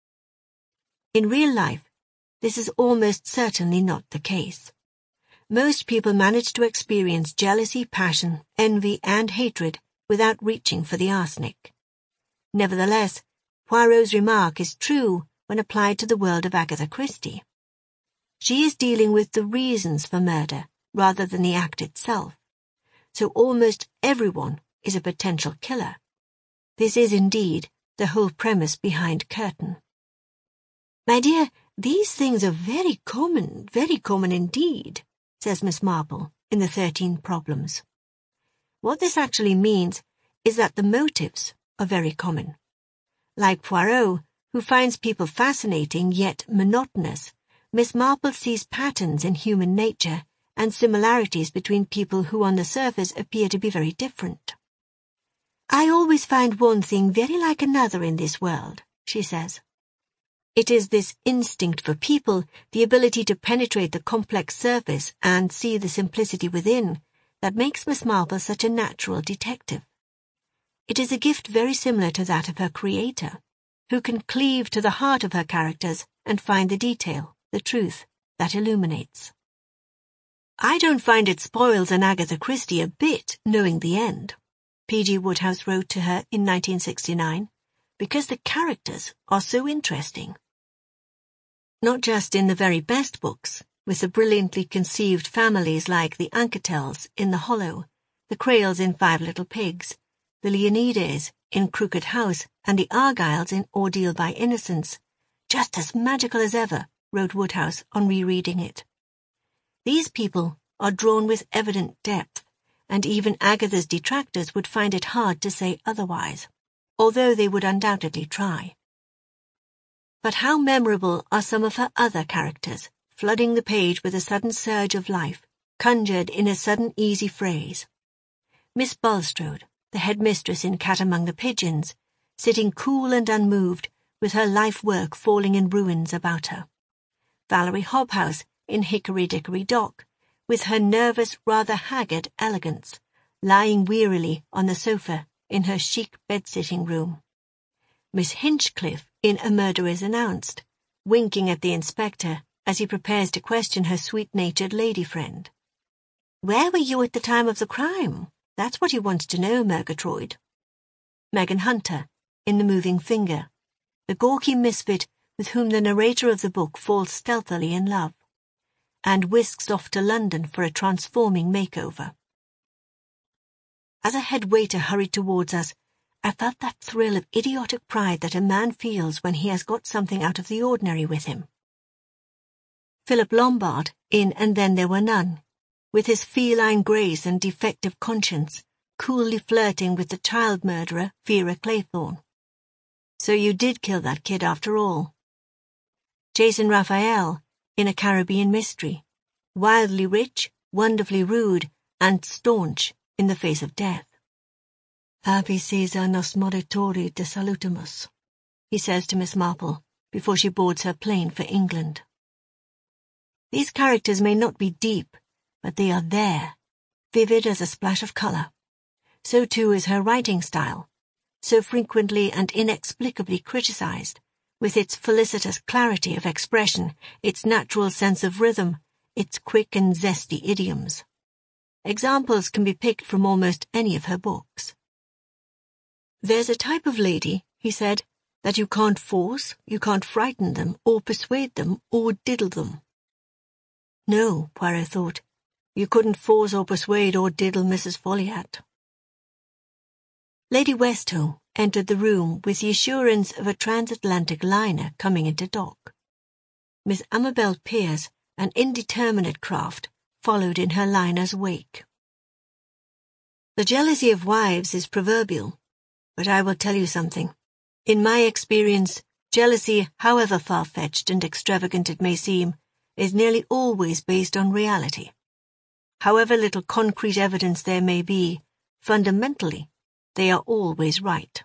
In real life, this is almost certainly not the case. Most people manage to experience jealousy, passion, envy, and hatred without reaching for the arsenic. Nevertheless, Poirot's remark is true when applied to the world of Agatha Christie. She is dealing with the reasons for murder rather than the act itself, so almost everyone is a potential killer. This is indeed the whole premise behind Curtain. "My dear, these things are very common indeed," says Miss Marple in the 13 Problems. What this actually means is that the motives are very common. Like Poirot, who finds people fascinating yet monotonous, Miss Marple sees patterns in human nature and similarities between people who on the surface appear to be very different. "I always find one thing very like another in this world," she says. It is this instinct for people, the ability to penetrate the complex surface and see the simplicity within, that makes Miss Marple such a natural detective. It is a gift very similar to that of her creator, who can cleave to the heart of her characters and find the detail, the truth, that illuminates. "I don't find it spoils an Agatha Christie a bit, knowing the end," P.G. Wodehouse wrote to her in 1969, "because the characters are so interesting." Not just in the very best books, with the brilliantly conceived families like the Anquetels in The Hollow, the Crayles in Five Little Pigs, the Leonides in Crooked House, and the Argylls in Ordeal by Innocence, "just as magical as ever," wrote Wodehouse on rereading it. These people are drawn with evident depth, and even Agatha's detractors would find it hard to say otherwise, although they would undoubtedly try. But how memorable are some of her other characters, flooding the page with a sudden surge of life, conjured in a sudden easy phrase. Miss Bulstrode, the headmistress in Cat Among the Pigeons, sitting cool and unmoved, with her life-work falling in ruins about her. Valerie Hobhouse in Hickory Dickory Dock, with her nervous, rather haggard elegance, lying wearily on the sofa in her chic bed-sitting room. Miss Hinchcliffe in A Murder is Announced, winking at the inspector as he prepares to question her sweet-natured lady friend. "Where were you at the time of the crime? That's what he wants to know, Murgatroyd." Megan Hunter in The Moving Finger, the gawky misfit with whom the narrator of the book falls stealthily in love. and whisks off to London for a transforming makeover. As a head waiter hurried towards us, I felt that thrill of idiotic pride that a man feels when he has got something out of the ordinary with him. Philip Lombard, in And Then There Were None, with his feline grace and defective conscience, coolly flirting with the child murderer Vera Claythorne. So you did kill that kid after all. Jason Raphael, in A Caribbean Mystery, wildly rich, wonderfully rude, and staunch in the face of death. Abi Caesar nos moritori de salutamus, he says to Miss Marple before she boards her plane for England. These characters may not be deep, but they are there, vivid as a splash of colour. So too is her writing style, so frequently and inexplicably criticised, with its felicitous clarity of expression, its natural sense of rhythm, its quick and zesty idioms. Examples can be picked from almost any of her books. There's a type of lady, he said, that you can't force, you can't frighten them, or persuade them, or diddle them. No, Poirot thought, you couldn't force or persuade or diddle Mrs. Folliot. Lady Westholme entered the room with the assurance of a transatlantic liner coming into dock. Miss Amabel Pierce, an indeterminate craft, followed in her liner's wake. The jealousy of wives is proverbial, but I will tell you something. In my experience, jealousy, however far-fetched and extravagant it may seem, is nearly always based on reality. However little concrete evidence there may be, fundamentally, they are always right.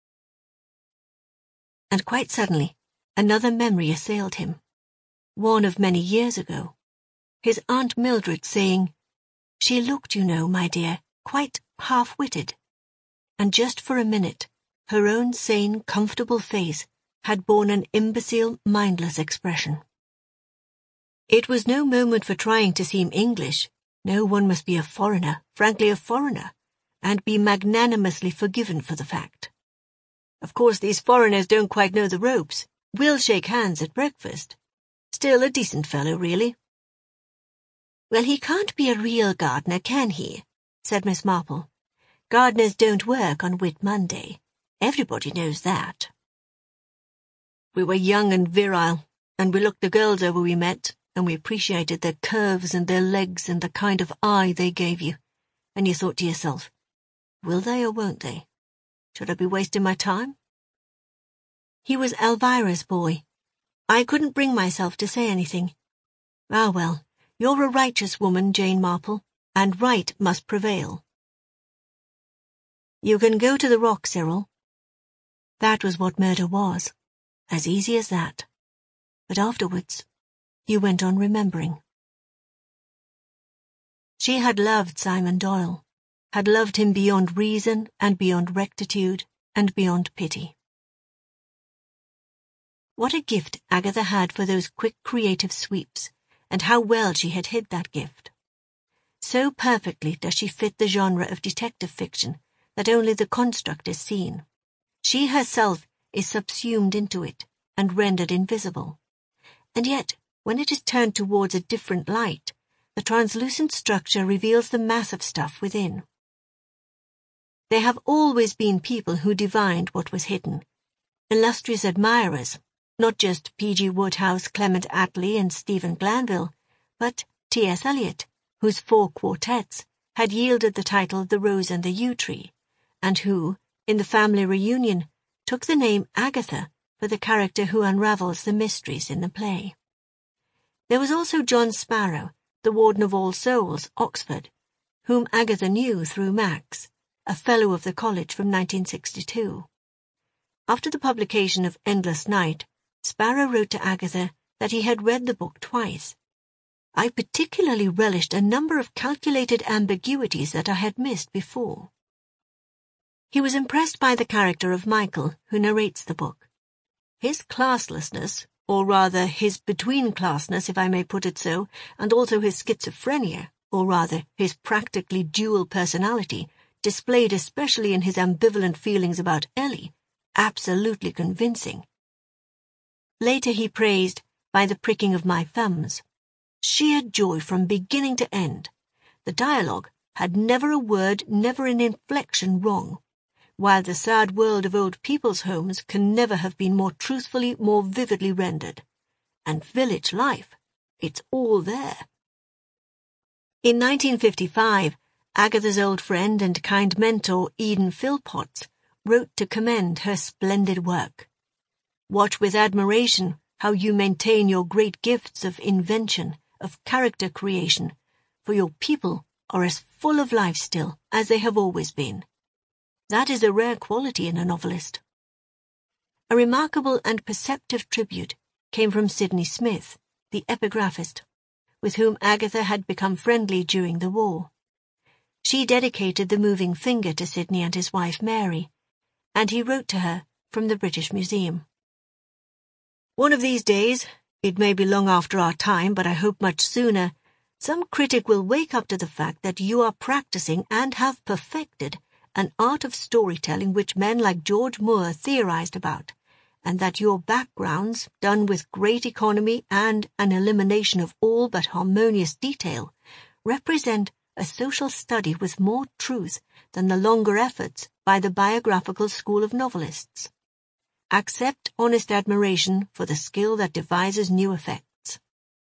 And quite suddenly, another memory assailed him, one of many years ago. His Aunt Mildred saying, "She looked, you know, my dear, quite half-witted." And just for a minute, her own sane, comfortable face had borne an imbecile, mindless expression. It was no moment for trying to seem English. No, one must be a foreigner, frankly a foreigner, and be magnanimously forgiven for the fact. Of course, these foreigners don't quite know the ropes. Will shake hands at breakfast. Still a decent fellow, really. "Well, he can't be a real gardener, can he?" said Miss Marple. "Gardeners don't work on Whit Monday. Everybody knows that." We were young and virile, and we looked the girls over we met, and we appreciated their curves and their legs and the kind of eye they gave you. And you thought to yourself, will they or won't they? Should I be wasting my time? He was Elvira's boy. I couldn't bring myself to say anything. Ah, well, you're a righteous woman, Jane Marple, and right must prevail. You can go to the Rock, Cyril. That was what murder was. As easy as that. But afterwards, you went on remembering. She had loved Simon Doyle, had loved him beyond reason and beyond rectitude and beyond pity. What a gift Agatha had for those quick creative sweeps, and how well she had hid that gift. So perfectly does she fit the genre of detective fiction that only the construct is seen. She herself is subsumed into it and rendered invisible. And yet, when it is turned towards a different light, the translucent structure reveals the mass of stuff within. There have always been people who divined what was hidden, illustrious admirers, not just P.G. Wodehouse, Clement Attlee, and Stephen Glanville, but T.S. Eliot, whose 4 quartets had yielded the title The Rose and the Yew Tree, and who, in the family reunion, took the name Agatha for the character who unravels the mysteries in the play. There was also John Sparrow, the Warden of All Souls, Oxford, whom Agatha knew through Max, a Fellow of the College from 1962. After the publication of Endless Night, Sparrow wrote to Agatha that he had read the book twice. I particularly relished a number of calculated ambiguities that I had missed before. He was impressed by the character of Michael, who narrates the book. His classlessness, or rather his between-classness, if I may put it so, and also his schizophrenia, or rather his practically dual personality, displayed especially in his ambivalent feelings about Ellie, absolutely convincing. Later he praised, by the pricking of my thumbs, Sheer joy from beginning to end. The dialogue had never a word, never an inflection wrong, while the sad world of old people's homes can never have been more truthfully, more vividly rendered. And village life, it's all there. In 1955, Agatha's old friend and kind mentor, Eden Philpotts, wrote to commend her splendid work. Watch with admiration how you maintain your great gifts of invention, of character creation, for your people are as full of life still as they have always been. That is a rare quality in a novelist. A remarkable and perceptive tribute came from Sidney Smith, the epigraphist, with whom Agatha had become friendly during the war. She dedicated the moving finger to Sidney and his wife Mary, and he wrote to her from the British Museum. One of these days, it may be long after our time, but I hope much sooner, some critic will wake up to the fact that you are practicing and have perfected an art of storytelling which men like George Moore theorized about, and that your backgrounds, done with great economy and an elimination of all but harmonious detail, represent a social study with more truth than the longer efforts by the biographical school of novelists. Accept honest admiration for the skill that devises new effects.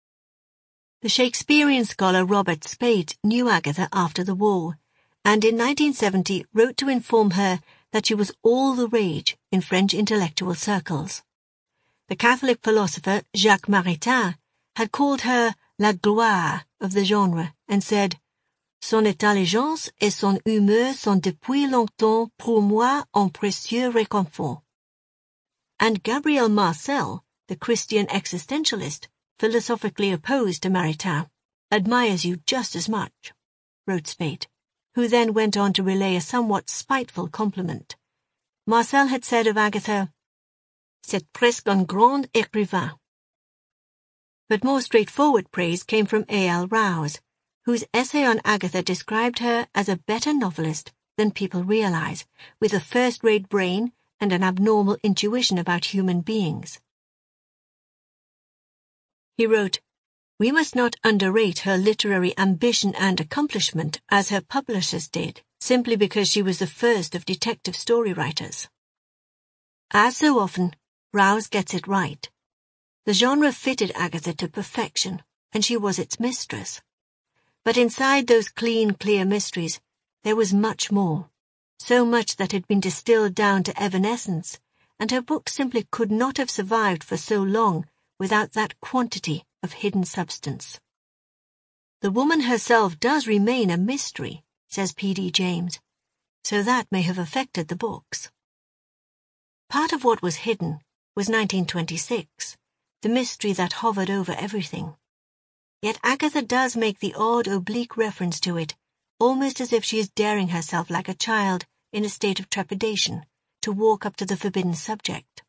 The Shakespearean scholar Robert Speight knew Agatha after the war, and in 1970 wrote to inform her that she was all the rage in French intellectual circles. The Catholic philosopher Jacques Maritain had called her la gloire of the genre and said, Son intelligence et son humeur sont depuis longtemps pour moi un précieux réconfort. And Gabriel Marcel, the Christian existentialist, philosophically opposed to Maritain, admires you just as much, wrote Speight, who then went on to relay a somewhat spiteful compliment. Marcel had said of Agatha, C'est presque un grand écrivain. But more straightforward praise came from A.L. Rowse, whose essay on Agatha described her as a better novelist than people realize, with a first-rate brain and an abnormal intuition about human beings. He wrote, We must not underrate her literary ambition and accomplishment as her publishers did, simply because she was the first of detective story writers. As so often, Rowse gets it right. The genre fitted Agatha to perfection, and she was its mistress. But inside those clean, clear mysteries, there was much more. So much that had been distilled down to evanescence, and her book simply could not have survived for so long without that quantity of hidden substance. The woman herself does remain a mystery, says P.D. James, so that may have affected the books. Part of what was hidden was 1926, the mystery that hovered over everything. Yet Agatha does make the odd oblique reference to it, almost as if she is daring herself like a child in a state of trepidation to walk up to the forbidden subject.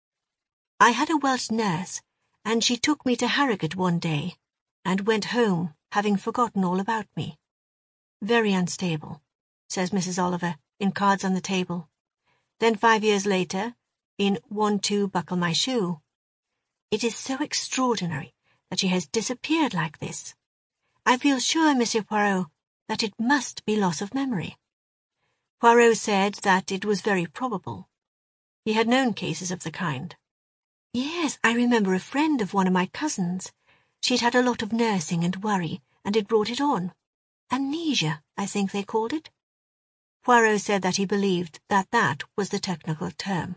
I had a Welsh nurse, and she took me to Harrogate one day, and went home, having forgotten all about me. Very unstable, says Mrs. Oliver, in Cards on the Table. Then 5 years later, in 1-2 Buckle My Shoe. It is so extraordinary that she has disappeared like this. I feel sure, Monsieur Poirot, that it must be loss of memory. Poirot said that it was very probable. He had known cases of the kind. Yes, I remember a friend of one of my cousins. She'd had a lot of nursing and worry, and it brought it on. Amnesia, I think they called it. Poirot said that he believed that that was the technical term.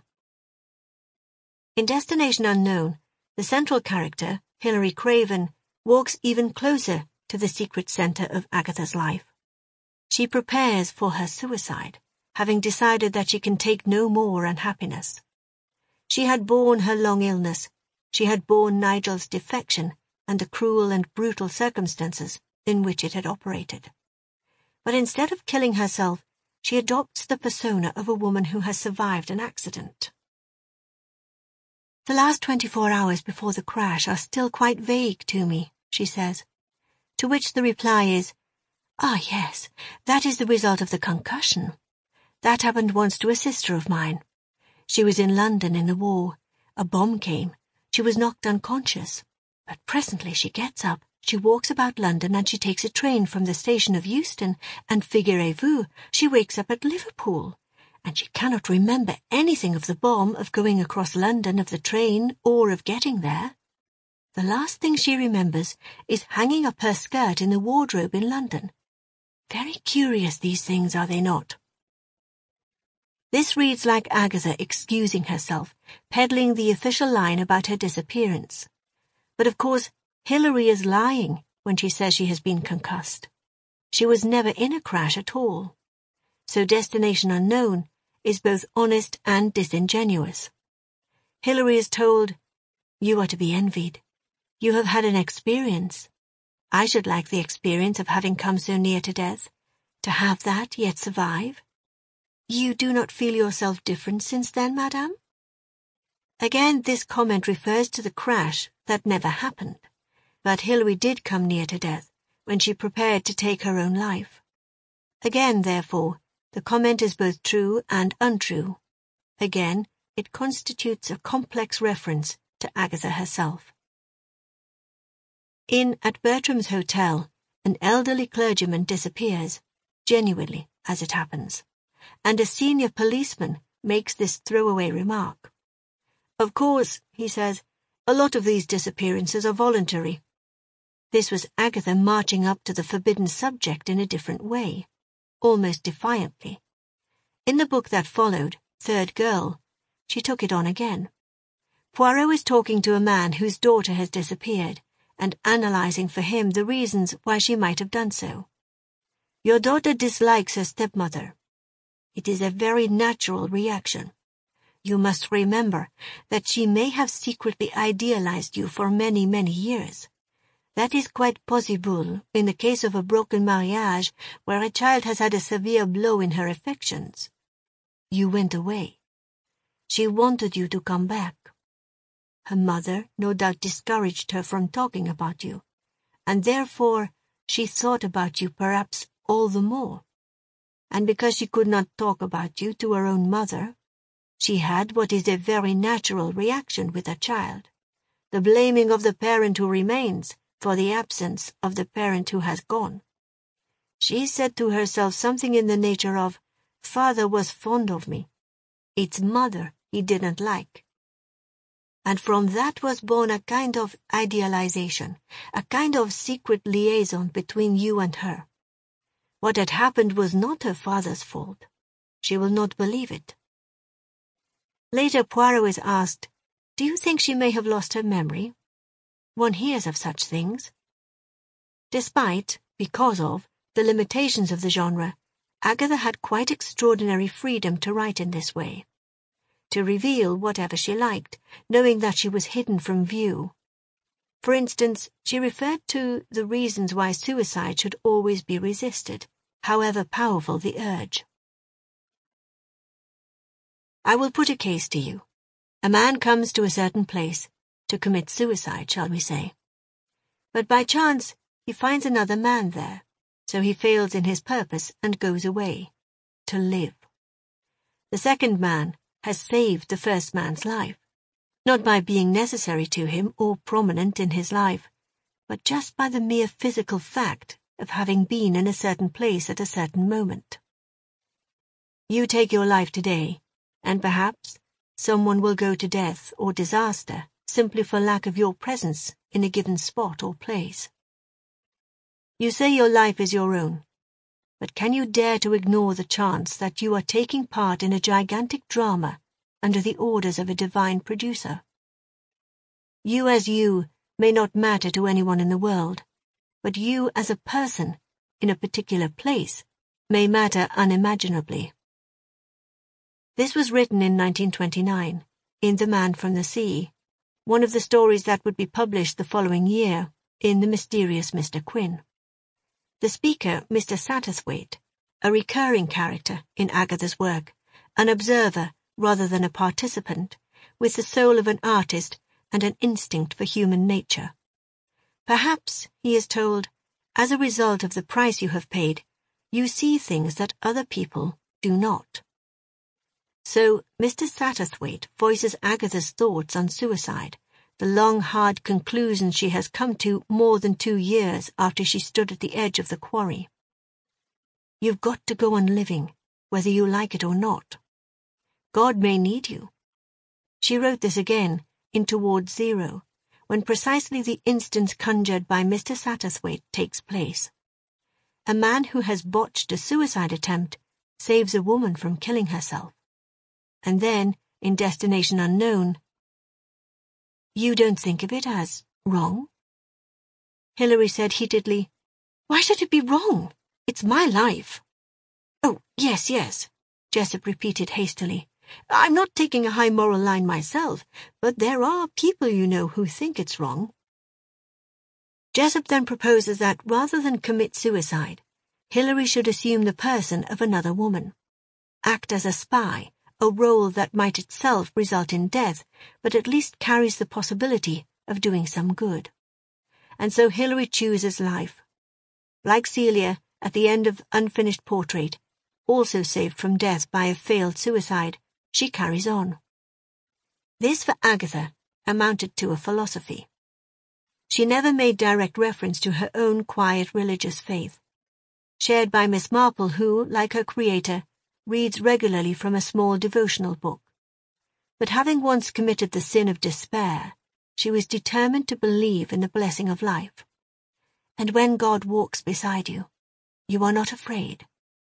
In Destination Unknown, the central character, Hilary Craven, walks even closer to the secret center of Agatha's life. She prepares for her suicide, having decided that she can take no more unhappiness. She had borne her long illness, she had borne Nigel's defection and the cruel and brutal circumstances in which it had operated. But instead of killing herself, she adopts the persona of a woman who has survived an accident. The last 24 hours before the crash are still quite vague to me, she says, to which the reply is, Ah, yes, that is the result of the concussion. That happened once to a sister of mine. She was in London in the war. A bomb came. She was knocked unconscious. But presently she gets up she walks about London and she takes a train from the station of Euston, and figurez-vous, she wakes up at Liverpool, and she cannot remember anything of the bomb, of going across London, of the train, or of getting there. The last thing she remembers is hanging up her skirt in the wardrobe in London. Very curious, these things, are they not? This reads like Agatha excusing herself, peddling the official line about her disappearance. But of course, Hilary is lying when she says she has been concussed. She was never in a crash at all. So Destination Unknown is both honest and disingenuous. Hilary is told, "You are to be envied. You have had an experience. I should like the experience of having come so near to death, to have that yet survive. You do not feel yourself different since then, madame?" Again, this comment refers to the crash that never happened, but Hilary did come near to death when she prepared to take her own life. Again, therefore, the comment is both true and untrue. Again, it constitutes a complex reference to Agatha herself. At Bertram's hotel, an elderly clergyman disappears, genuinely, as it happens, and a senior policeman makes this throwaway remark. "Of course," he says, "a lot of these disappearances are voluntary." This was Agatha marching up to the forbidden subject in a different way, almost defiantly. In the book that followed, Third Girl, she took it on again. Poirot is talking to a man whose daughter has disappeared, and analysing for him the reasons why she might have done so. "Your daughter dislikes her stepmother. It is a very natural reaction. You must remember that she may have secretly idealized you for many, many years. That is quite possible in the case of a broken mariage where a child has had a severe blow in her affections. You went away. She wanted you to come back. Her mother no doubt discouraged her from talking about you, and therefore she thought about you perhaps all the more. And because she could not talk about you to her own mother, she had what is a very natural reaction with a child, the blaming of the parent who remains for the absence of the parent who has gone. She said to herself something in the nature of, 'Father was fond of me. It's mother he didn't like.' And from that was born a kind of idealization, a kind of secret liaison between you and her. What had happened was not her father's fault. She will not believe it." Later, Poirot is asked, "Do you think she may have lost her memory?" One hears of such things. Despite, because of, the limitations of the genre, Agatha had quite extraordinary freedom to write in this way, to reveal whatever she liked, knowing that she was hidden from view. For instance, she referred to the reasons why suicide should always be resisted, however powerful the urge. I will put a case to you. A man comes to a certain place, to commit suicide, shall we say. But by chance, he finds another man there, so he fails in his purpose and goes away, to live. The second man has saved the first man's life, not by being necessary to him or prominent in his life, but just by the mere physical fact of having been in a certain place at a certain moment. You take your life today, and perhaps someone will go to death or disaster simply for lack of your presence in a given spot or place. You say your life is your own, but can you dare to ignore the chance that you are taking part in a gigantic drama under the orders of a divine producer? You as you may not matter to anyone in the world, but you as a person in a particular place may matter unimaginably. This was written in 1929, in The Man from the Sea, one of the stories that would be published the following year in The Mysterious Mr. Quin. The speaker, Mr. Satterthwaite, a recurring character in Agatha's work, an observer rather than a participant, with the soul of an artist and an instinct for human nature. Perhaps, he is told, as a result of the price you have paid, you see things that other people do not. So, Mr. Satterthwaite voices Agatha's thoughts on suicide, the long, hard conclusion she has come to more than 2 years after she stood at the edge of the quarry. You've got to go on living, whether you like it or not. God may need you. She wrote this again, in Towards Zero, when precisely the instance conjured by Mr. Satterthwaite takes place. A man who has botched a suicide attempt saves a woman from killing herself. And then, in Destination Unknown, you don't think of it as wrong? Hilary said heatedly, Why should it be wrong? It's my life. Oh, yes, Jessup repeated hastily. I'm not taking a high moral line myself, but there are people you know who think it's wrong. Jessup then proposes that rather than commit suicide, Hilary should assume the person of another woman, act as a spy, a role that might itself result in death, but at least carries the possibility of doing some good. And so Hilary chooses life. Like Celia, at the end of Unfinished Portrait, also saved from death by a failed suicide, she carries on. This, for Agatha, amounted to a philosophy. She never made direct reference to her own quiet religious faith, shared by Miss Marple, who, like her creator, reads regularly from a small devotional book. But having once committed the sin of despair, she was determined to believe in the blessing of life. And when God walks beside you, you are not afraid.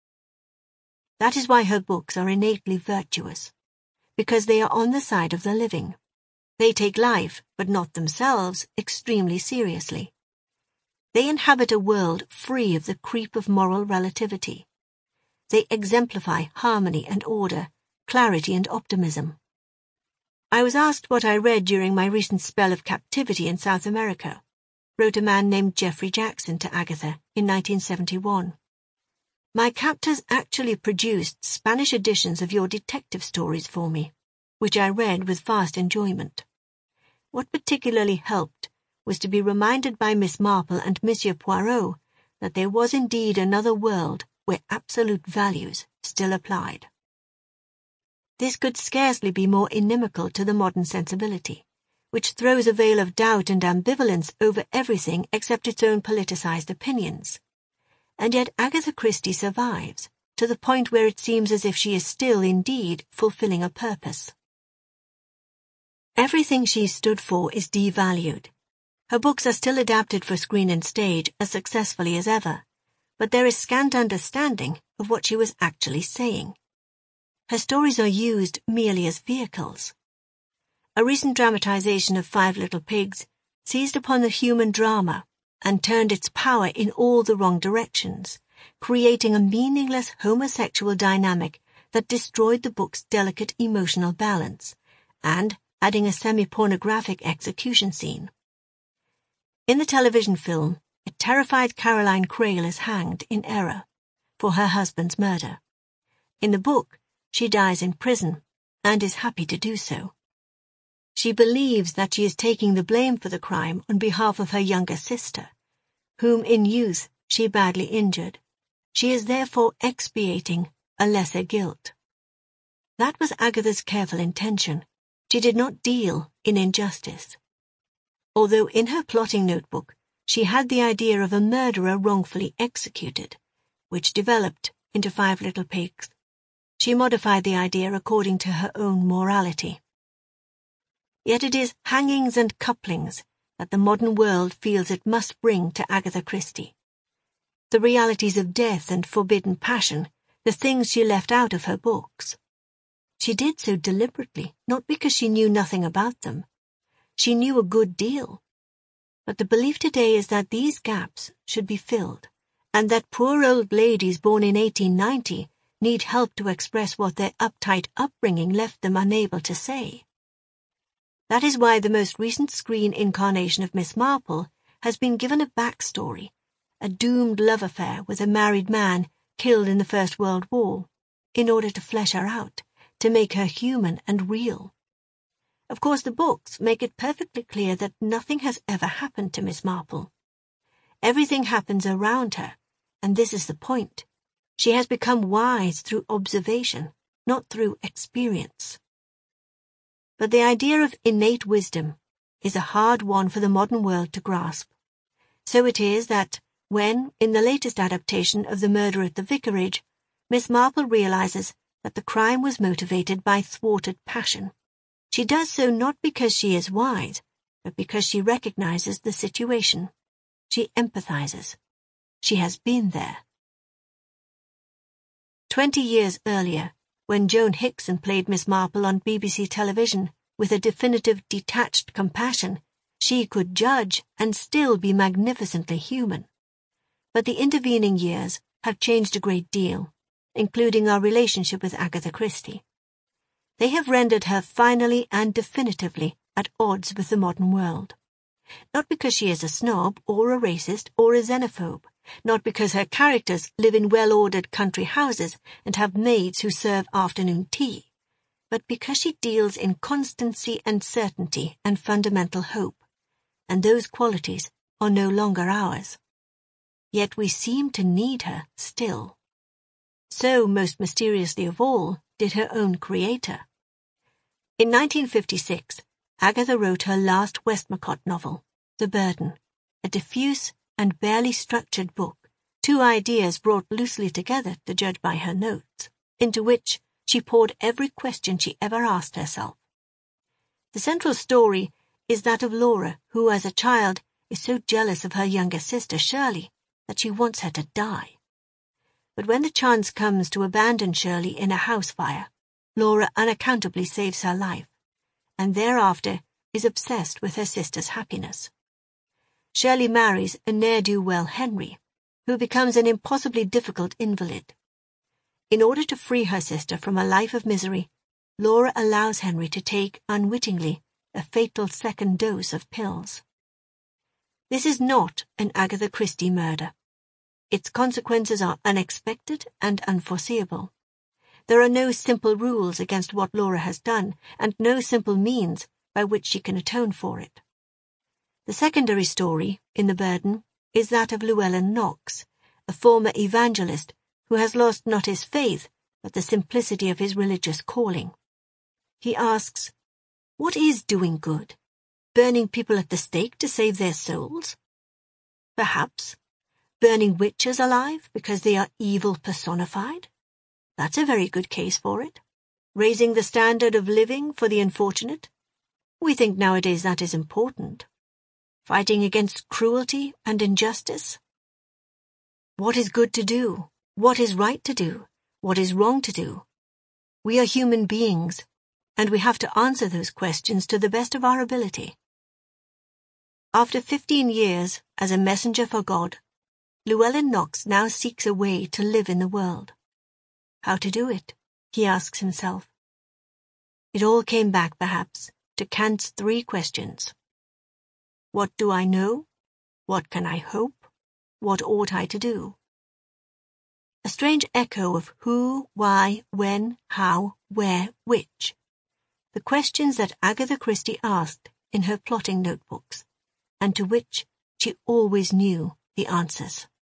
That is why her books are innately virtuous, because they are on the side of the living. They take life, but not themselves, extremely seriously. They inhabit a world free of the creep of moral relativity. They exemplify harmony and order, clarity and optimism. I was asked what I read during my recent spell of captivity in South America, wrote a man named Jeffrey Jackson to Agatha in 1971. My captors actually produced Spanish editions of your detective stories for me, which I read with vast enjoyment. What particularly helped was to be reminded by Miss Marple and Monsieur Poirot that there was indeed another world where absolute values still applied. This could scarcely be more inimical to the modern sensibility, which throws a veil of doubt and ambivalence over everything except its own politicized opinions. And yet Agatha Christie survives, to the point where it seems as if she is still, indeed, fulfilling a purpose. Everything she stood for is devalued. Her books are still adapted for screen and stage as successfully as ever, but there is scant understanding of what she was actually saying. Her stories are used merely as vehicles. A recent dramatization of Five Little Pigs seized upon the human drama and turned its power in all the wrong directions, creating a meaningless homosexual dynamic that destroyed the book's delicate emotional balance, and adding a semi-pornographic execution scene. In the television film, a terrified Caroline Crail is hanged in error for her husband's murder. In the book, she dies in prison and is happy to do so. She believes that she is taking the blame for the crime on behalf of her younger sister, whom in youth she badly injured. She is therefore expiating a lesser guilt. That was Agatha's careful intention. She did not deal in injustice. Although in her plotting notebook she had the idea of a murderer wrongfully executed, which developed into Five Little Pigs, she modified the idea according to her own morality. Yet it is hangings and couplings that the modern world feels it must bring to Agatha Christie. The realities of death and forbidden passion, the things she left out of her books. She did so deliberately, not because she knew nothing about them. She knew a good deal. But the belief today is that these gaps should be filled, and that poor old ladies born in 1890 need help to express what their uptight upbringing left them unable to say. That is why the most recent screen incarnation of Miss Marple has been given a backstory, a doomed love affair with a married man killed in the First World War, in order to flesh her out, to make her human and real. Of course, the books make it perfectly clear that nothing has ever happened to Miss Marple. Everything happens around her, and this is the point. She has become wise through observation, not through experience. But the idea of innate wisdom, is a hard one for the modern world to grasp. So it is that when, in the latest adaptation of The Murder at the Vicarage, Miss Marple realizes that the crime was motivated by thwarted passion, she does so not because she is wise, but because she recognizes the situation. She empathizes. She has been there. 20 years earlier, when Joan Hickson played Miss Marple on BBC television with a definitive detached compassion, she could judge and still be magnificently human. But the intervening years have changed a great deal, including our relationship with Agatha Christie. They have rendered her finally and definitively at odds with the modern world. Not because she is a snob or a racist or a xenophobe, not because her characters live in well-ordered country houses and have maids who serve afternoon tea, but because she deals in constancy and certainty and fundamental hope, and those qualities are no longer ours. Yet we seem to need her still. So, most mysteriously of all, did her own creator. In 1956, Agatha wrote her last Westmacott novel, The Burden, a diffuse and barely structured book, two ideas brought loosely together to judge by her notes, into which she poured every question she ever asked herself. The central story is that of Laura, who as a child is so jealous of her younger sister Shirley that she wants her to die. But when the chance comes to abandon Shirley in a house fire, Laura unaccountably saves her life, and thereafter is obsessed with her sister's happiness. Shirley marries a ne'er-do-well Henry, who becomes an impossibly difficult invalid. In order to free her sister from a life of misery, Laura allows Henry to take, unwittingly, a fatal second dose of pills. This is not an Agatha Christie murder. Its consequences are unexpected and unforeseeable. There are no simple rules against what Laura has done, and no simple means by which she can atone for it. The secondary story, in The Burden, is that of Llewellyn Knox, a former evangelist who has lost not his faith, but the simplicity of his religious calling. He asks, what is doing good? Burning people at the stake to save their souls? Perhaps. Burning witches alive because they are evil personified? That's a very good case for it. Raising the standard of living for the unfortunate? We think nowadays that is important. Fighting against cruelty and injustice? What is good to do? What is right to do? What is wrong to do? We are human beings, and we have to answer those questions to the best of our ability. After 15 years as a messenger for God, Llewellyn Knox now seeks a way to live in the world. How to do it, he asks himself. It all came back, perhaps, to Kant's 3 questions. What do I know? What can I hope? What ought I to do? A strange echo of who, why, when, how, where, which. The questions that Agatha Christie asked in her plotting notebooks, and to which she always knew the answers.